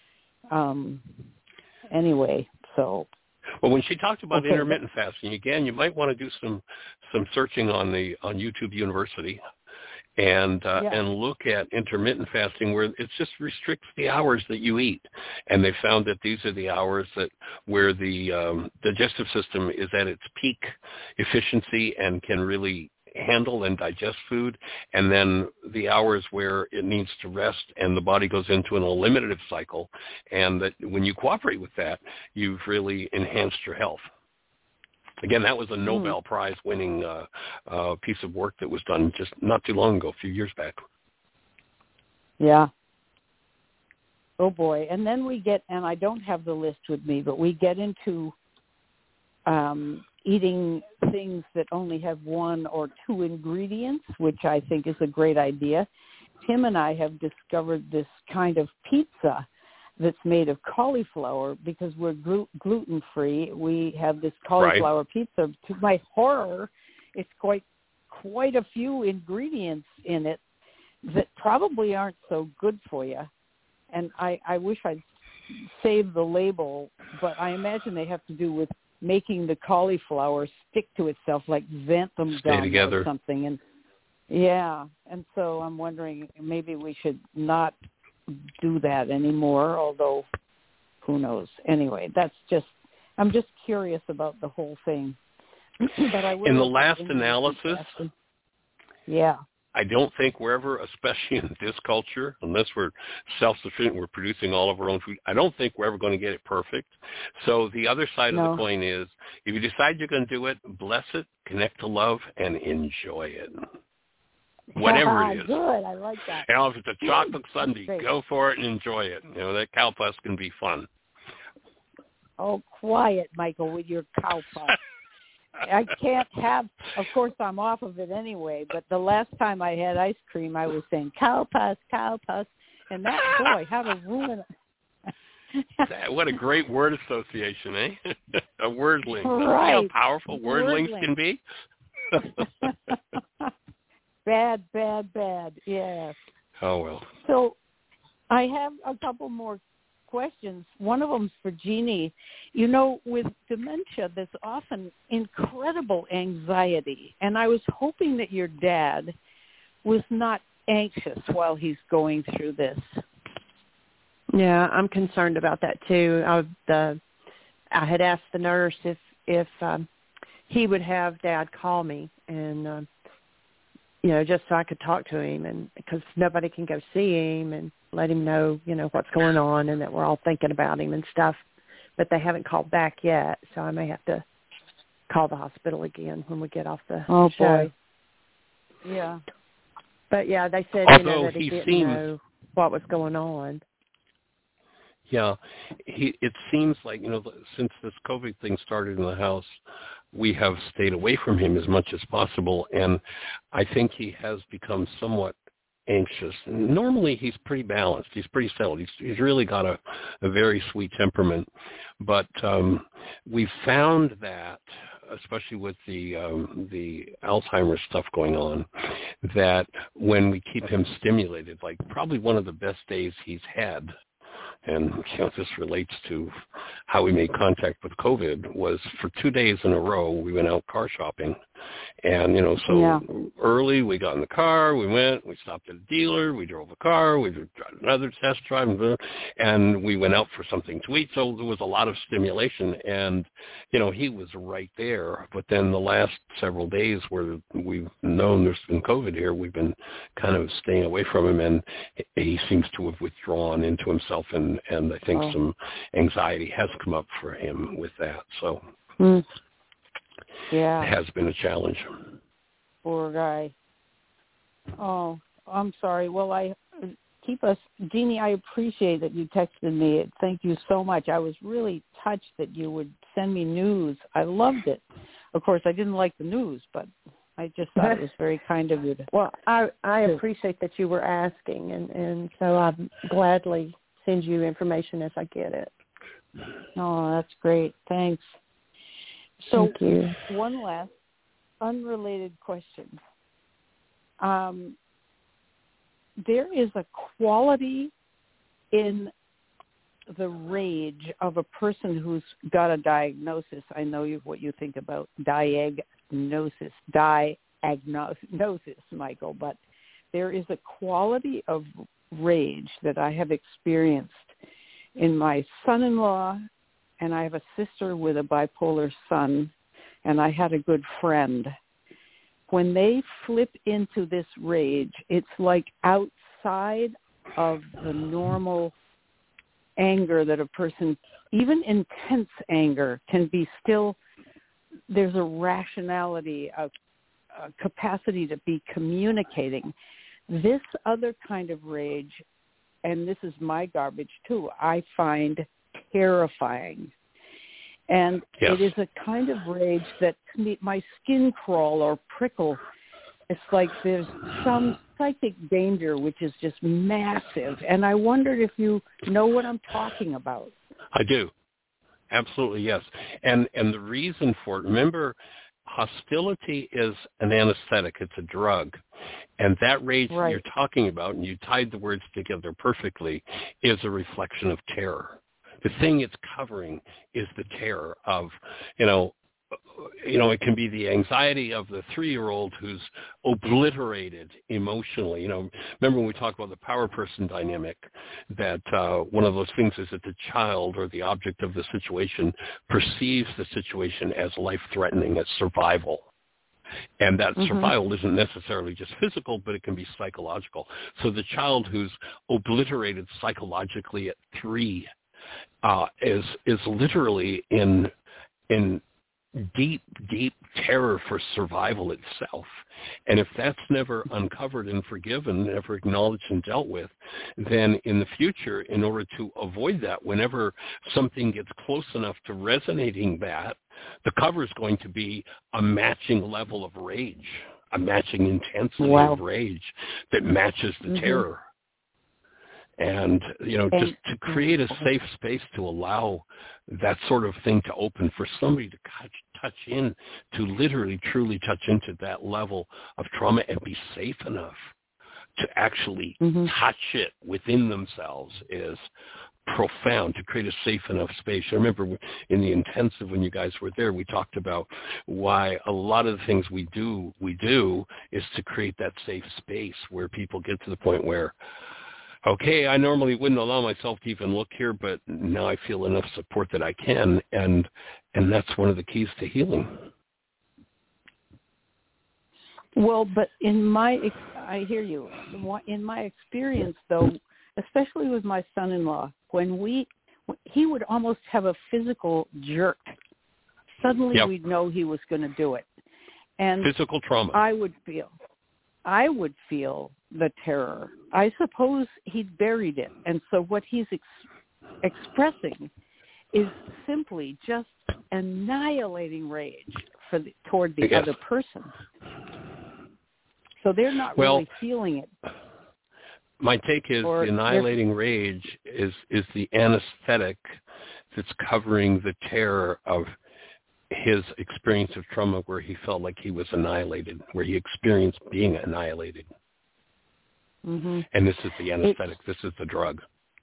Anyway, so. Well, when she talked about intermittent fasting, again, you might want to do some searching on YouTube University and look at intermittent fasting, where it just restricts the hours that you eat. And they found that these are the hours where the digestive system is at its peak efficiency and can really handle and digest food, and then the hours where it needs to rest and the body goes into an eliminative cycle, and that when you cooperate with that, you've really enhanced your health. Again, that was a Nobel Prize winning piece of work that was done just not too long ago, a few years back. Yeah. Oh boy. And then we get, and I don't have the list with me, but we get into eating things that only have 1 or 2 ingredients, which I think is a great idea. Tim and I have discovered this kind of pizza that's made of cauliflower because we're gluten-free. We have this cauliflower pizza. To my horror, it's quite a few ingredients in it that probably aren't so good for you. And I wish I'd saved the label, but I imagine they have to do with making the cauliflower stick to itself like xanthan gum or something. And and so I'm wondering maybe we should not do that anymore, although who knows. Anyway, I'm just curious about the whole thing. But I will in the last analysis, I don't think we're ever, especially in this culture, unless we're self-sufficient, we're producing all of our own food, I don't think we're ever going to get it perfect. So the other side of the coin is, if you decide you're going to do it, bless it, connect to love, and enjoy it. Whatever it is. Good, I like that. If it's a chocolate sundae, go for it and enjoy it. That cow puss can be fun. Oh, quiet, Michael, with your cow puss. I can't have, of course, I'm off of it anyway, but the last time I had ice cream, I was saying cow puss, and that, boy, how to ruin it. What a great word association, eh? A wordling. Right. See how powerful wordlings can be? Bad, yes. Oh, well. So I have a couple more questions. One of them's for Jeannie. With dementia, there's often incredible anxiety, and I was hoping that your dad was not anxious while he's going through this. Yeah, I'm concerned about that too. I had asked the nurse if he would have Dad call me, and just so I could talk to him, and because nobody can go see him and let him know, what's going on and that we're all thinking about him and stuff. But they haven't called back yet, so I may have to call the hospital again when we get off the show. Boy. Yeah. But, yeah, they said, that he didn't know what was going on. Yeah. It seems like, since this COVID thing started in the house, we have stayed away from him as much as possible, and I think he has become somewhat anxious. And normally he's pretty balanced. He's pretty settled. He's really got a very sweet temperament. But we've found that, especially with the Alzheimer's stuff going on, that when we keep him stimulated, like probably one of the best days he's had, and this relates to how we made contact with COVID, was for 2 days in a row we went out car shopping. And, early we got in the car, we stopped at a dealer, we drove a car, we did another test drive, and we went out for something to eat. So there was a lot of stimulation, and, he was right there. But then the last several days where we've known there's been COVID here, we've been kind of staying away from him, and he seems to have withdrawn into himself, and I think some anxiety has come up for him with that. So yeah, it has been a challenge. Poor guy. Oh, I'm sorry. Well, Jeannie, I appreciate that you texted me. Thank you so much. I was really touched that you would send me news. I loved it. Of course, I didn't like the news, but I just thought it was very kind of you to. Well, I appreciate that you were asking, and so I'll gladly send you information as I get it. Oh, that's great. Thanks. So, Thank you. One last unrelated question. There is a quality in the rage of a person who's got a diagnosis. I know what you think about diagnosis, Michael, but there is a quality of rage that I have experienced in my son-in-law, and I have a sister with a bipolar son, and I had a good friend. When they flip into this rage, it's like outside of the normal anger that a person, even intense anger, can be still, there's a rationality, a capacity to be communicating. This other kind of rage, and this is my garbage too, I find terrifying. And It is a kind of rage that my skin crawl or prickle. It's like there's some psychic danger which is just massive. And I wondered if you know what I'm talking about. I do. Absolutely, yes. And the reason for it, remember, hostility is an anesthetic. It's a drug. And that rage that you're talking about, and you tied the words together perfectly, is a reflection of terror. The thing it's covering is the terror of, it can be the anxiety of the 3-year-old who's obliterated emotionally. Remember when we talked about the power person dynamic, that one of those things is that the child or the object of the situation perceives the situation as life-threatening, as survival. And that survival isn't necessarily just physical, but it can be psychological. So the child who's obliterated psychologically at 3 is literally in deep, deep terror for survival itself. And if that's never uncovered and forgiven, never acknowledged and dealt with, then in the future, in order to avoid that, whenever something gets close enough to resonating that, the cover is going to be a matching level of rage, a matching intensity of rage that matches the terror. And, just to create a safe space to allow that sort of thing to open for somebody to touch in, to literally, truly touch into that level of trauma and be safe enough to actually touch it within themselves is profound, to create a safe enough space. I remember in the intensive when you guys were there, we talked about why a lot of the things we do is to create that safe space where people get to the point where, okay, I normally wouldn't allow myself to even look here, but now I feel enough support that I can, and that's one of the keys to healing. Well, but I hear you. In my experience, though, especially with my son-in-law, he would almost have a physical jerk. Suddenly we'd know he was going to do it. And physical trauma. I would feel the terror. I suppose he'd buried it. And so what he's expressing is simply just annihilating rage toward the other person. So they're not really feeling it. My take is the annihilating rage is the anesthetic that's covering the terror of his experience of trauma where he felt like he was annihilated, where he experienced being annihilated. And this is the anesthetic. This is the drug.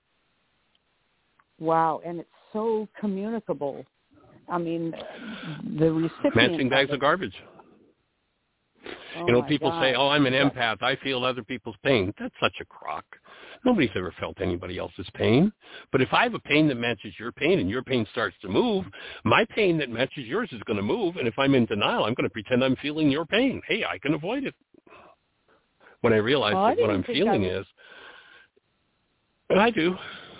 Wow, and it's so communicable. I mean, the recipient... Matching bags of garbage. People say, I'm an empath. I feel other people's pain. That's such a crock. Nobody's ever felt anybody else's pain. But if I have a pain that matches your pain and your pain starts to move, my pain that matches yours is going to move. And if I'm in denial, I'm going to pretend I'm feeling your pain. Hey, I can avoid it. When I realize that what I'm feeling is, and I do.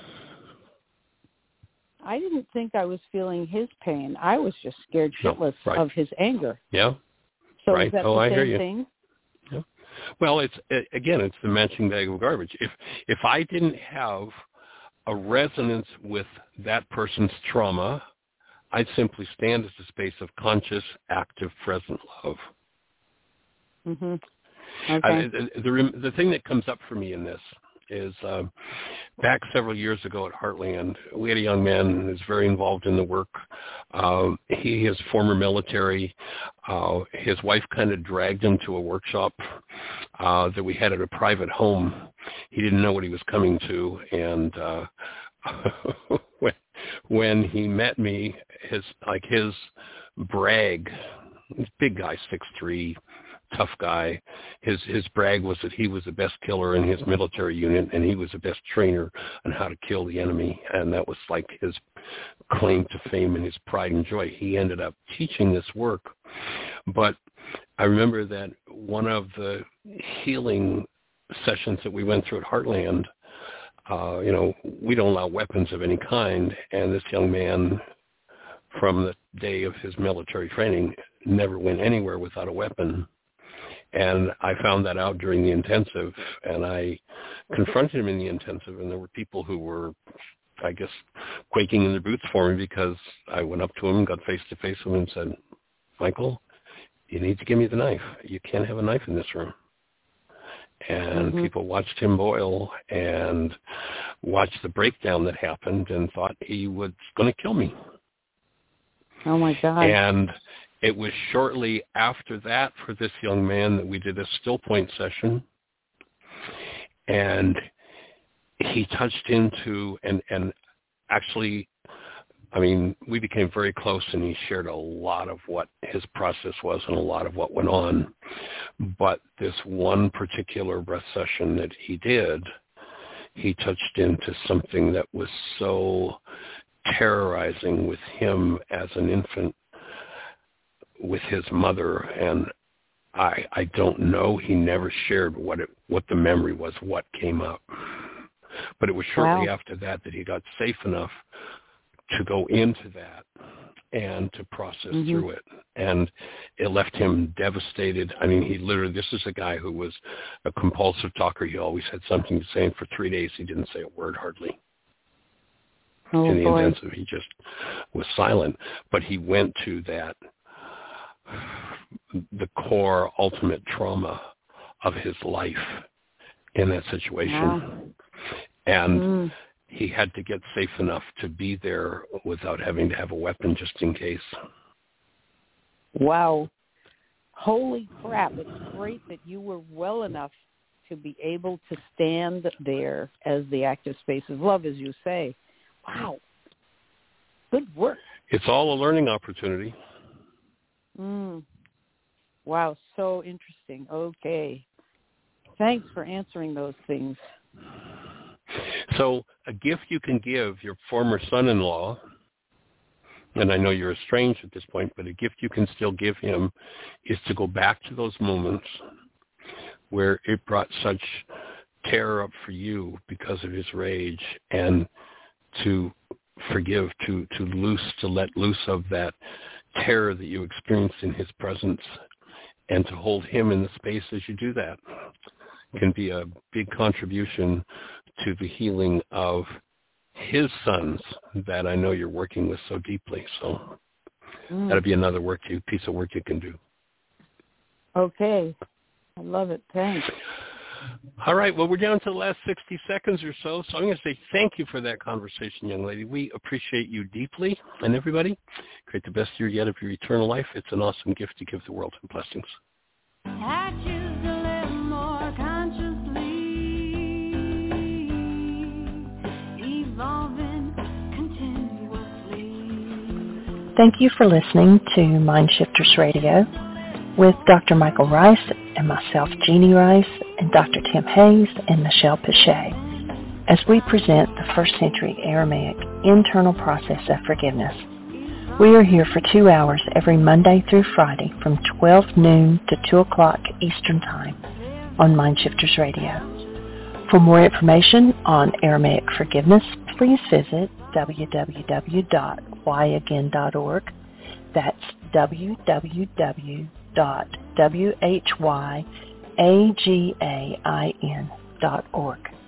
I didn't think I was feeling his pain. I was just scared shitless of his anger. Yeah. So is that the same thing? Yeah. Well, it's the matching bag of garbage. If I didn't have a resonance with that person's trauma, I'd simply stand as a space of conscious, active, present love. Mm-hmm. Okay. The thing that comes up for me in this is back several years ago at Heartland, we had a young man who's very involved in the work. He is former military. His wife kind of dragged him to a workshop that we had at a private home. He didn't know what he was coming to, and when he met me, his brag, this big guy, 6'3", tough guy, his brag was that he was the best killer in his military unit and he was the best trainer on how to kill the enemy, and that was like his claim to fame and his pride and joy. He ended up teaching this work, but I remember that one of the healing sessions that we went through at Heartland, we don't allow weapons of any kind, and this young man from the day of his military training never went anywhere without a weapon. And I found that out during the intensive, and I confronted him in the intensive, and there were people who were, I guess, quaking in their boots for me because I went up to him, got face-to-face with him, and said, Michael, you need to give me the knife. You can't have a knife in this room. And people watched him boil and watched the breakdown that happened and thought he was going to kill me. Oh, my God. And it was shortly after that for this young man that we did a still point session. And he touched into, and actually, I mean, we became very close, and he shared a lot of what his process was and a lot of what went on. But this one particular breath session that he did, he touched into something that was so terrorizing with him as an infant with his mother, and I don't know. He never shared what the memory was, what came up. But it was shortly after that he got safe enough to go into that and to process through it. And it left him devastated. I mean, he literally, this is a guy who was a compulsive talker. He always had something to say, and for 3 days he didn't say a word hardly. In the intensive, he just was silent. But he went to that, the core ultimate trauma of his life in that situation. Wow. And he had to get safe enough to be there without having to have a weapon just in case. Wow. Holy crap. It's great that you were well enough to be able to stand there as the active space of love, as you say. Wow. Good work. It's all a learning opportunity. Wow, so interesting. Okay. Thanks for answering those things. So a gift you can give your former son-in-law, and I know you're estranged at this point, but a gift you can still give him is to go back to those moments where it brought such terror up for you because of his rage, and to forgive, to let loose of that terror that you experienced in his presence, and to hold him in the space as you do that can be a big contribution to the healing of his sons that I know you're working with so deeply. So that'll be another piece of work you can do. Okay. I love it. Thanks. All right. Well, we're down to the last 60 seconds or so. So I'm going to say thank you for that conversation, young lady. We appreciate you deeply. And everybody, create the best year yet of your eternal life. It's an awesome gift to give the world, and blessings. I choose to live more consciously, evolving continuously. Thank you for listening to Mind Shifters Radio with Dr. Michael Rice and myself, Jeannie Rice, and Dr. Tim Hayes and Michelle Pichet, as we present the first century Aramaic internal process of forgiveness. We are here for 2 hours every Monday through Friday from 12 noon to 2 o'clock Eastern Time on Mind Shifters Radio. For more information on Aramaic forgiveness, please visit www.whyagain.org. That's www.whyagain.org.